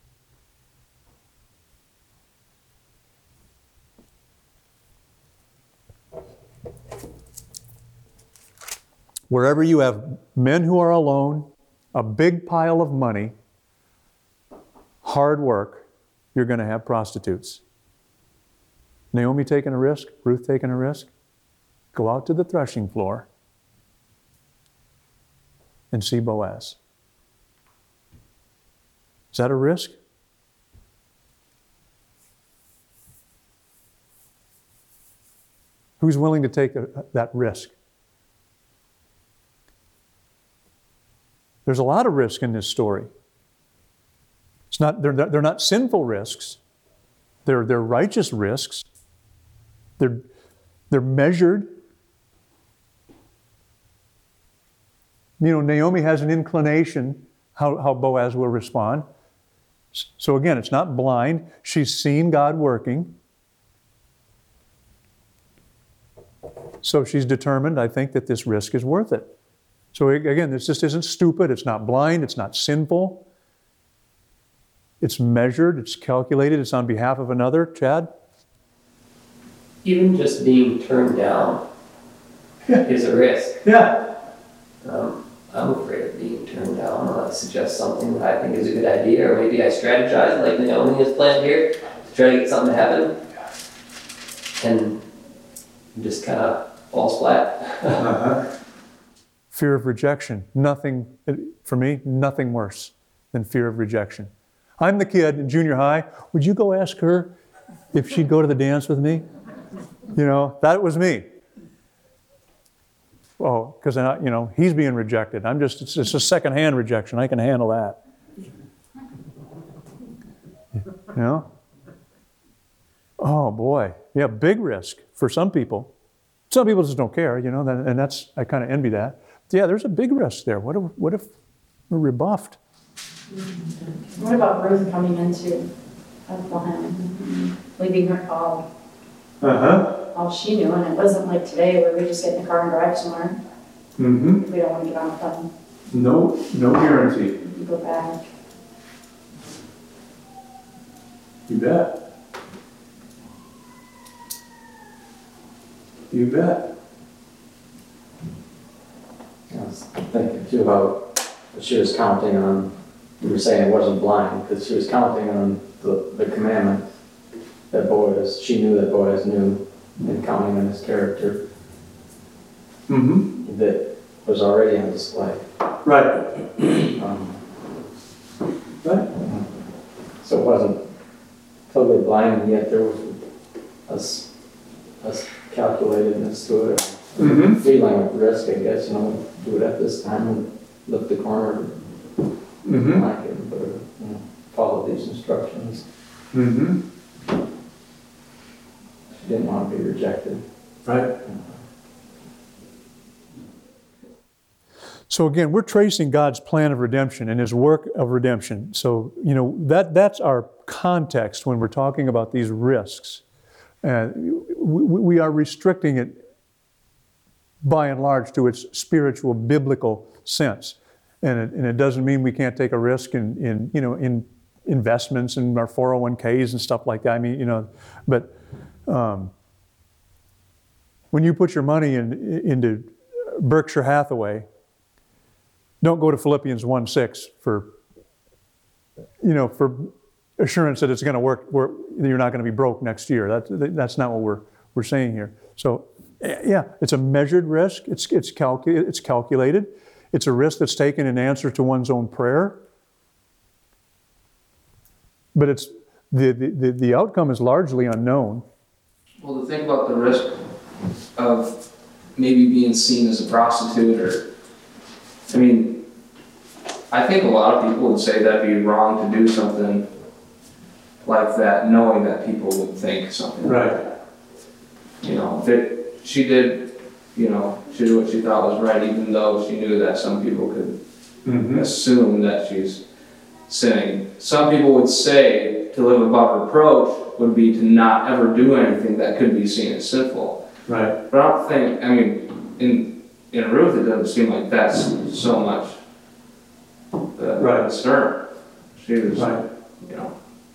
[SPEAKER 1] Wherever you have men who are alone, a big pile of money, hard work, you're going to have prostitutes. Naomi taking a risk, Ruth taking a risk. Go out to the threshing floor and see Boaz. Is that a risk? Who's willing to take that risk? There's a lot of risk in this story. It's not, they're not sinful risks. They're righteous risks. They're measured. You know, Naomi has an inclination how Boaz will respond. So again, it's not blind. She's seen God working. So she's determined, I think, that this risk is worth it. So again, this just isn't stupid. It's not blind. It's not sinful. It's measured. It's calculated. It's on behalf of another. Chad?
[SPEAKER 4] Even just being turned down is a risk.
[SPEAKER 1] Yeah.
[SPEAKER 4] I'm afraid of being turned down. I suggest something that I think is a good idea, or maybe I strategize like Naomi has planned here to try to get something to happen, and just kind of falls flat.
[SPEAKER 1] Fear of rejection. Nothing, for me, nothing worse than fear of rejection. I'm the kid in junior high. Would you go ask her if she'd go to the dance with me? You know, that was me. Oh, because, you know, he's being rejected. It's a secondhand rejection. I can handle that. You know? Oh, boy. Yeah, big risk for some people. Some people just don't care, you know, and that's, I kind of envy that. Yeah, there's a big risk there. What if we're rebuffed?
[SPEAKER 2] What about Ruth coming into Bethlehem, leaving her all she knew, and it wasn't like today where we just get in the car and drive somewhere. We don't want to get on a plane.
[SPEAKER 1] No guarantee.
[SPEAKER 2] We go back.
[SPEAKER 1] You bet. You bet.
[SPEAKER 5] I was thinking too about what she was counting on. You were saying it wasn't blind because she was counting on the commandment that Boaz, she knew that Boaz knew, and counting on his character that was already on display.
[SPEAKER 1] Right. Right.
[SPEAKER 5] So it wasn't totally blind, and yet there was a calculatedness to it. Feeling of risk, I guess, you know, do it at this time and lift the corner, like it, but, you know, follow these instructions. She didn't want to be rejected.
[SPEAKER 1] Right. So again, we're tracing God's plan of redemption and His work of redemption. So, you know, that's our context when we're talking about these risks. We are restricting it by and large to its spiritual, biblical sense. And it doesn't mean we can't take a risk in investments and our 401ks and stuff like that. I mean, you know, but when you put your money into Berkshire Hathaway, don't go to Philippians 1:6 for assurance that it's going to work. You're not going to be broke next year. That's not what we're saying here. So, yeah, it's a measured risk. It's calculated. It's a risk that's taken in answer to one's own prayer. But it's the outcome is largely unknown.
[SPEAKER 6] Well, to think about the risk of maybe being seen as a prostitute, I think a lot of people would say that'd be wrong to do something like that, knowing that people would think something like that. You know, she did what she thought was right, even though she knew that some people could assume that she's sinning. Some people would say to live above reproach would be to not ever do anything that could be seen as sinful.
[SPEAKER 1] Right.
[SPEAKER 6] But I don't think, I mean, in Ruth, it doesn't seem like that's so much the concern. She was, you know.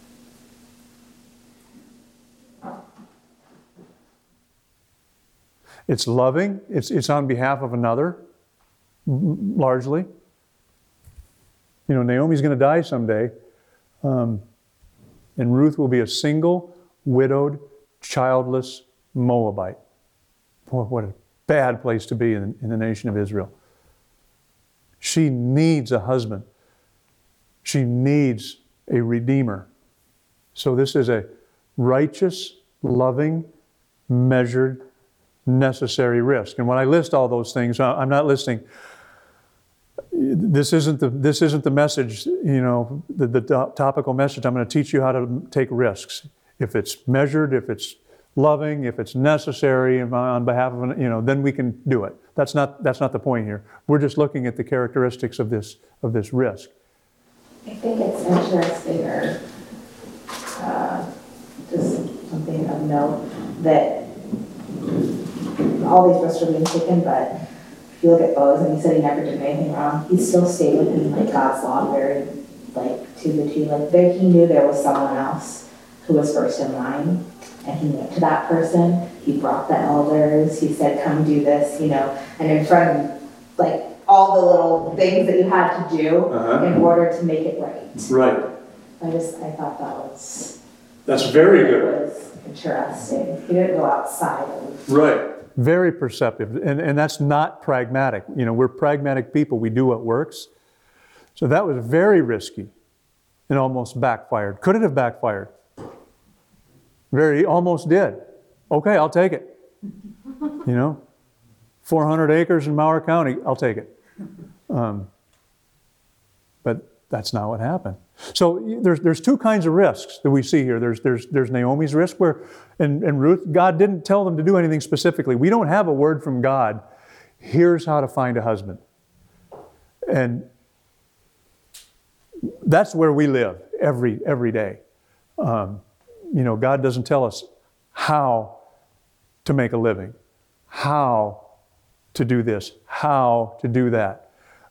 [SPEAKER 1] It's loving. It's on behalf of another, largely. You know, Naomi's going to die someday, and Ruth will be a single, widowed, childless Moabite. Boy, what a bad place to be in the nation of Israel. She needs a husband. She needs a redeemer. So this is a righteous, loving, measured, necessary risk. And when I list all those things, I'm not listing. This isn't the message. You know, the topical message. I'm going to teach you how to take risks. If it's measured, if it's loving, if it's necessary on behalf of, you know, then we can do it. That's not the point here. We're just looking at the characteristics of this risk.
[SPEAKER 3] I think it's interesting, or just something of note, that all these risks are being taken, but if you look at Boaz, and he said he never did anything wrong, he still stayed within like God's law, very like to the T. Like there, he knew there was someone else who was first in line, and he went to that person. He brought the elders. He said, "Come do this," you know, and in front of like all the little things that you had to do in order to make it right.
[SPEAKER 1] Right.
[SPEAKER 3] I thought that was.
[SPEAKER 1] That's very
[SPEAKER 3] It
[SPEAKER 1] good.
[SPEAKER 3] was interesting. He didn't go outside of.
[SPEAKER 1] Right. Very perceptive. And that's not pragmatic. You know, we're pragmatic people. We do what works. So that was very risky and almost backfired. Could it have backfired? Almost did. Okay, I'll take it. You know, 400 acres in Mower County, I'll take it. But that's not what happened. So there's two kinds of risks that we see here. There's Naomi's risk and Ruth, God didn't tell them to do anything specifically. We don't have a word from God. Here's how to find a husband. And that's where we live every day. You know, God doesn't tell us how to make a living, how to do this, how to do that.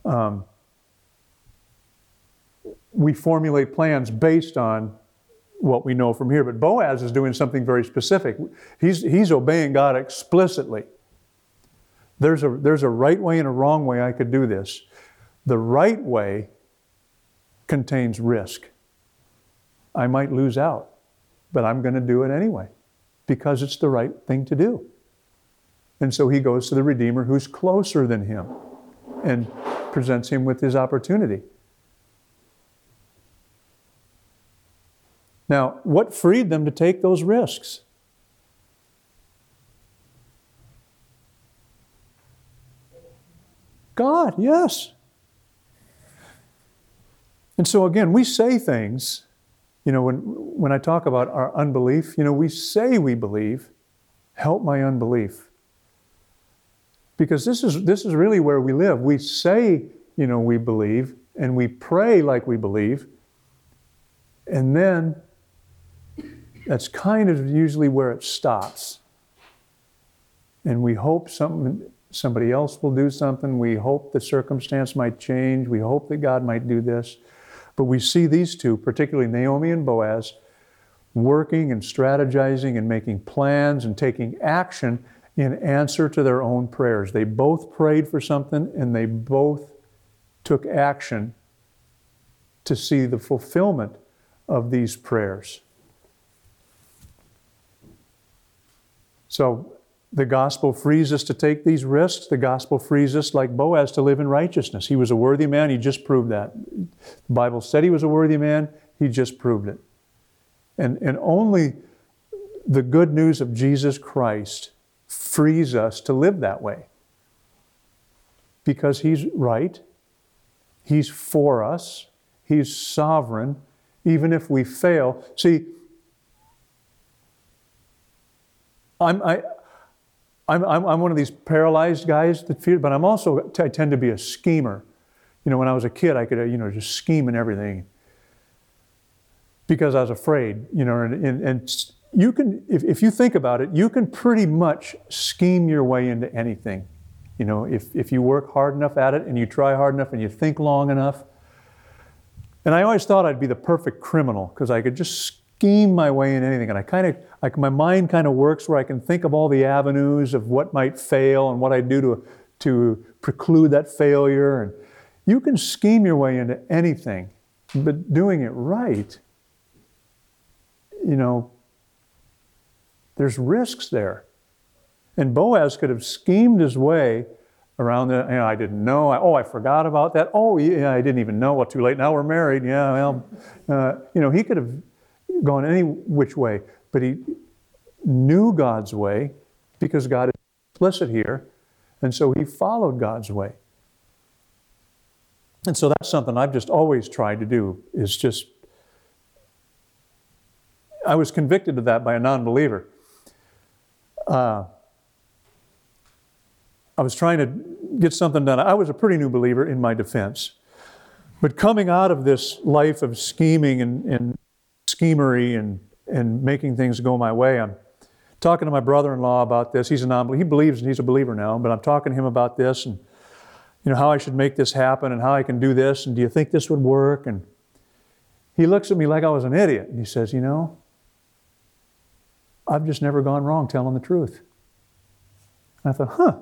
[SPEAKER 1] We formulate plans based on what we know from here. But Boaz is doing something very specific. He's obeying God explicitly. There's a right way and a wrong way I could do this. The right way contains risk. I might lose out, but I'm going to do it anyway because it's the right thing to do. And so he goes to the Redeemer who's closer than him and presents him with his opportunity. Now, what freed them to take those risks? God, yes. And so again, we say things, you know, when I talk about our unbelief, you know, we say we believe, help my unbelief. Because this is really where we live. We say, you know, we believe, and we pray like we believe, and then that's kind of usually where it stops. And we hope somebody else will do something. We hope the circumstance might change. We hope that God might do this. But we see these two, particularly Naomi and Boaz, working and strategizing and making plans and taking action in answer to their own prayers. They both prayed for something and they both took action to see the fulfillment of these prayers. So the gospel frees us to take these risks. The gospel frees us, like Boaz, to live in righteousness. He was a worthy man. He just proved that. The Bible said he was a worthy man. He just proved it. And only the good news of Jesus Christ frees us to live that way. Because he's right. He's for us. He's sovereign. Even if we fail. See, I'm one of these paralyzed guys that fear, but I tend to be a schemer. You know, when I was a kid, I could, just scheme and everything. because I was afraid, and you can, if you think about it, you can pretty much scheme your way into anything. If you work hard enough at it and you try hard enough and you think long enough. And I always thought I'd be the perfect criminal because I could just scheme my way in anything. And my mind kind of works where I can think of all the avenues of what might fail and what I do to preclude that failure. And you can scheme your way into anything, but doing it right, there's risks there. And Boaz could have schemed his way around I didn't know. I forgot about that. Oh, yeah, I didn't even know. Well, too late. Now we're married. Yeah, well, he could have gone any which way. But he knew God's way because God is explicit here. And so he followed God's way. And so that's something I've just always tried to do, is just, I was convicted of that by a non-believer. I was trying to get something done. I was a pretty new believer in my defense. But coming out of this life of scheming and schemery and making things go my way, I'm talking to my brother-in-law about this. He's a non-believer. He believes and he's a believer now, but I'm talking to him about this and how I should make this happen and how I can do this, and do you think this would work? And he looks at me like I was an idiot, and he says, I've just never gone wrong telling the truth. And I thought,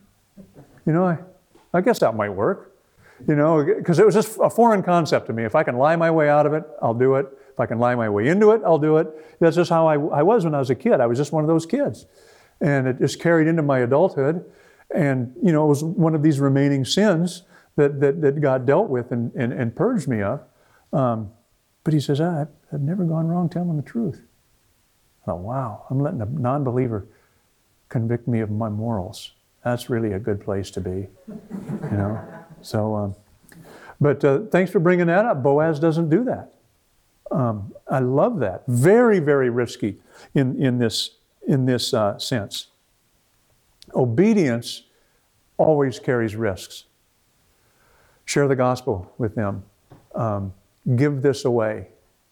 [SPEAKER 1] I guess that might work, because it was just a foreign concept to me. If I can lie my way out of it, I'll do it. If I can lie my way into it, I'll do it. That's just how I was when I was a kid. I was just one of those kids. And it just carried into my adulthood. And, it was one of these remaining sins that God dealt with and purged me of. But he says, I've never gone wrong telling the truth. I thought, wow, I'm letting a non-believer convict me of my morals. That's really a good place to be, So, but thanks for bringing that up. Boaz doesn't do that. I love that. Very, very risky in this sense. Obedience always carries risks. Share the gospel with them. Give this away.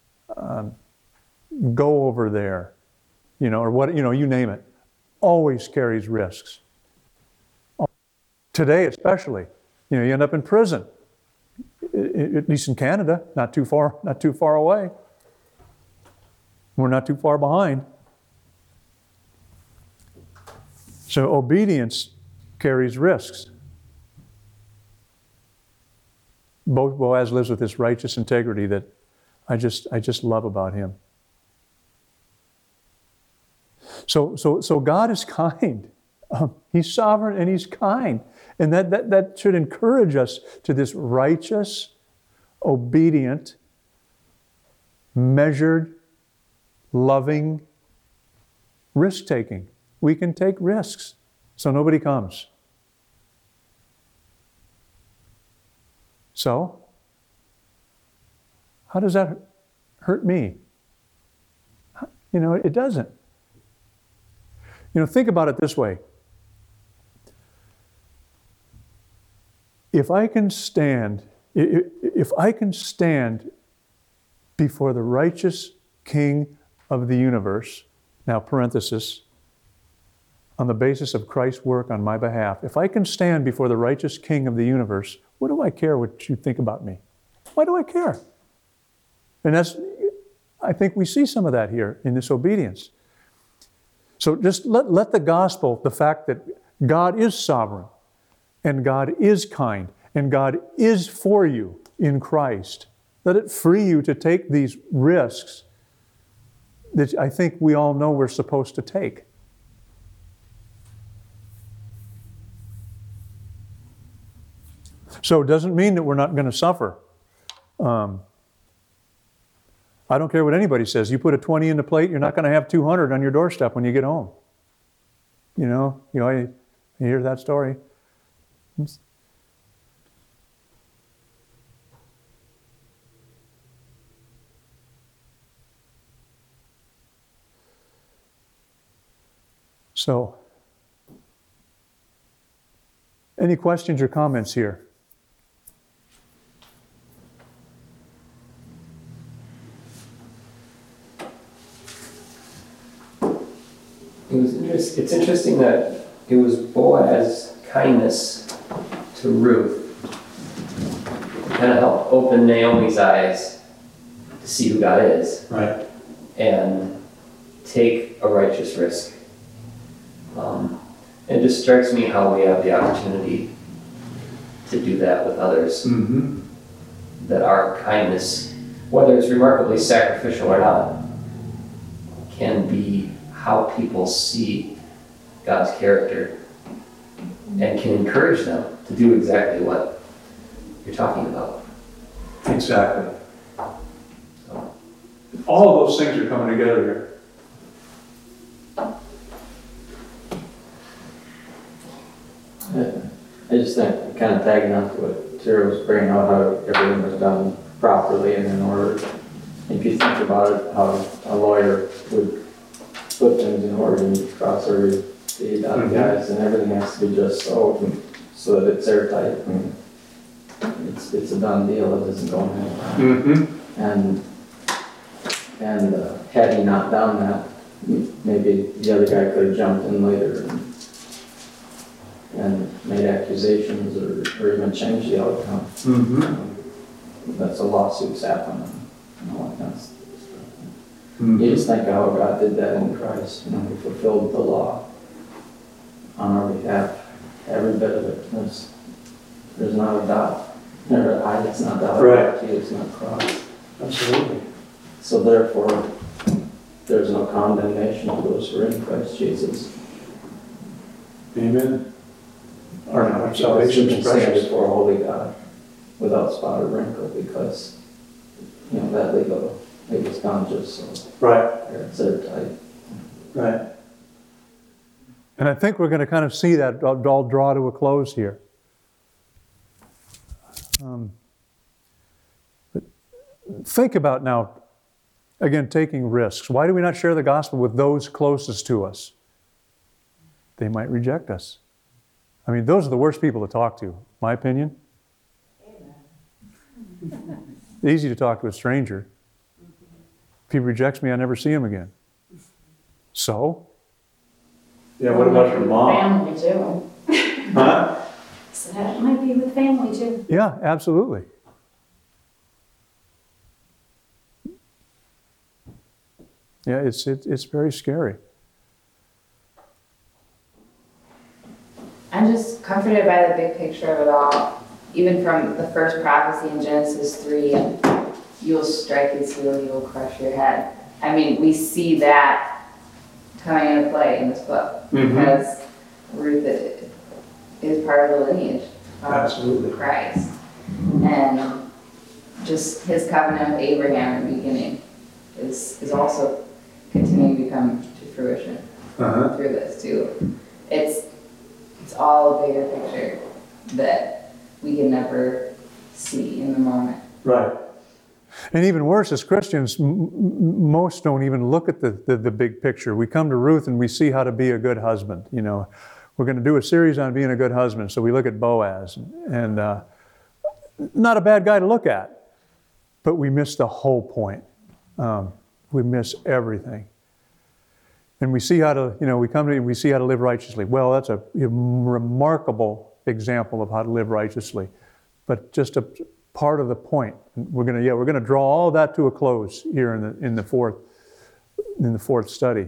[SPEAKER 1] Go over there. Or what, you name it. Always carries risks. Today especially, you end up in prison. At least in Canada, not too far away. We're not too far behind. So obedience carries risks. Boaz lives with this righteous integrity that I just love about him. So God is kind. He's sovereign and He's kind. And that should encourage us to this righteous, obedient, measured, loving risk-taking. We can take risks so nobody comes. So, how does that hurt me? It doesn't. Think about it this way. If I can stand before the righteous King of the universe, now parenthesis, on the basis of Christ's work on my behalf, if I can stand before the righteous King of the universe, what do I care what you think about me? Why do I care? And I think we see some of that here in this obedience. So just let the gospel, the fact that God is sovereign, and God is kind, and God is for you in Christ, let it free you to take these risks that I think we all know we're supposed to take. So it doesn't mean that we're not going to suffer. I don't care what anybody says. You put a 20 in the plate, you're not going to have 200 on your doorstep when you get home. You hear that story. So, any questions or comments here?
[SPEAKER 4] It's interesting that it was Boaz's kindness to Ruth that kind of helped open Naomi's eyes to see who God is.
[SPEAKER 1] Right.
[SPEAKER 4] And take a righteous risk. It just strikes me how we have the opportunity to do that with others.
[SPEAKER 1] Mm-hmm.
[SPEAKER 4] That our kindness, whether it's remarkably sacrificial or not, can be how people see God's character and can encourage them to do exactly what you're talking about.
[SPEAKER 1] Exactly. All of those things are coming together here.
[SPEAKER 5] I just think, kind of tagging on to what Sarah was bringing out, how everything was done properly and in order. If you think about it, how a lawyer would put things in order and cross every T, dot the I's, and everything has to be just so that it's airtight. And it's a done deal, it isn't going anywhere.
[SPEAKER 1] Mm-hmm.
[SPEAKER 5] And had he not done that, maybe the other guy could have jumped in later and made accusations or even changed the outcome.
[SPEAKER 1] Mm-hmm.
[SPEAKER 5] That's a lawsuits happen and all that kind of stuff.
[SPEAKER 1] Mm-hmm.
[SPEAKER 5] You just think of how God did that in Christ. He fulfilled the law on our behalf. Every bit of it. There's not a dot. There's I that's not dotted.
[SPEAKER 1] Right.
[SPEAKER 5] T that's not crossed.
[SPEAKER 1] Absolutely.
[SPEAKER 5] So therefore, there's no condemnation to those who are in Christ Jesus.
[SPEAKER 1] Amen. Our salvation is
[SPEAKER 5] stand
[SPEAKER 1] precious.
[SPEAKER 5] before a holy God without spot or wrinkle, because that legal is gone just so.
[SPEAKER 1] Right.
[SPEAKER 5] It's airtight.
[SPEAKER 1] Right. And I think we're going to kind of see that all draw to a close here. But think about now, again, taking risks. Why do we not share the gospel with those closest to us? They might reject us. I mean, those are the worst people to talk to, my opinion. Easy to talk to a stranger. If he rejects me, I never see him again. So? Yeah, what about your mom?
[SPEAKER 2] Family too.
[SPEAKER 1] Huh?
[SPEAKER 2] So that might be with family too.
[SPEAKER 1] Yeah, absolutely. Yeah, it's very scary.
[SPEAKER 7] I'm just comforted by the big picture of it all. Even from the first prophecy in Genesis 3, you'll strike his heel, you'll crush your head. I mean, we see that coming into play in this book, because Ruth is part of the lineage of Christ. And just his covenant with Abraham in the beginning is also continuing to come to fruition through this too. It's all a bigger picture that we can never see in the moment.
[SPEAKER 1] Right. And even worse, as Christians, most don't even look at the big picture. We come to Ruth and we see how to be a good husband. We're going to do a series on being a good husband, so we look at Boaz, and not a bad guy to look at, but we miss the whole point. We miss everything. And we see how to, we see how to live righteously. Well, that's a remarkable example of how to live righteously, but just a part of the point. We're going to draw all that to a close here in the fourth study.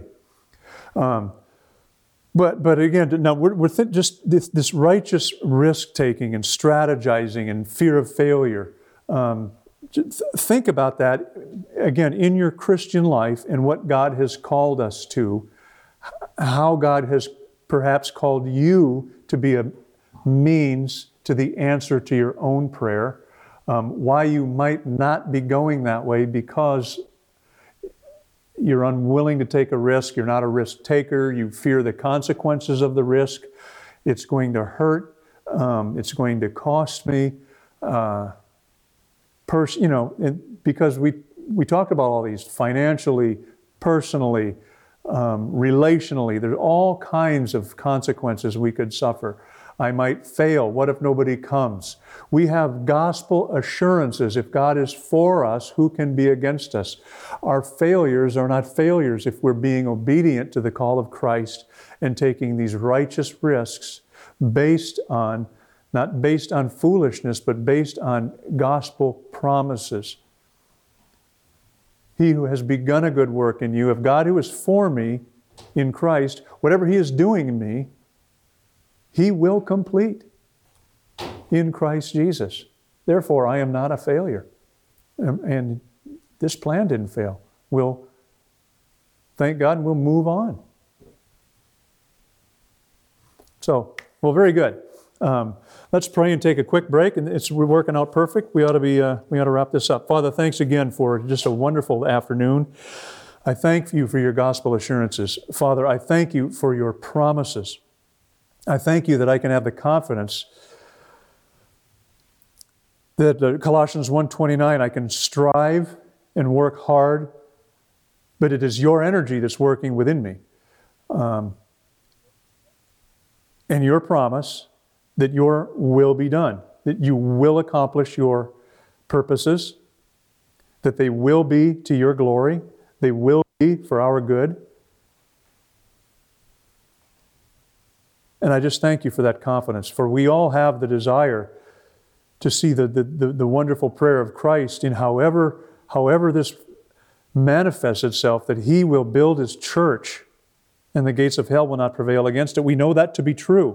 [SPEAKER 1] But again, now we're just this righteous risk taking and strategizing and fear of failure. Think about that again in your Christian life and what God has called us to, how God has perhaps called you to be a means to the answer to your own prayer. Why you might not be going that way because you're unwilling to take a risk, you're not a risk taker, you fear the consequences of the risk, it's going to hurt, it's going to cost me, because we talked about all these financially, personally, relationally, there's all kinds of consequences we could suffer. I might fail. What if nobody comes? We have gospel assurances. If God is for us, who can be against us? Our failures are not failures if we're being obedient to the call of Christ and taking these righteous risks based on, not based on foolishness, but based on gospel promises. He who has begun a good work in you, if God who is for me in Christ, whatever He is doing in me, He will complete in Christ Jesus. Therefore, I am not a failure. And this plan didn't fail. We'll, thank God, we'll move on. So, well, very good. Let's pray and take a quick break. And we're working out perfect. We ought to wrap this up. Father, thanks again for just a wonderful afternoon. I thank you for your gospel assurances. Father, I thank you for your promises. I thank you that I can have the confidence that Colossians 1:29, I can strive and work hard, but it is your energy that's working within me. And your promise that your will be done, that you will accomplish your purposes, that they will be to your glory, they will be for our good. And I just thank you for that confidence, for we all have the desire to see the wonderful prayer of Christ in however this manifests itself, that He will build His church and the gates of hell will not prevail against it. We know that to be true.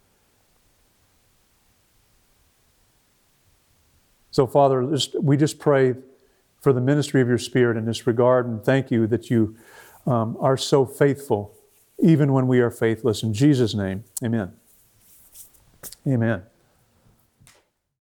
[SPEAKER 1] So, Father, we just pray for the ministry of your Spirit in this regard, and thank you that you are so faithful, even when we are faithless. In Jesus' name, amen. Amen.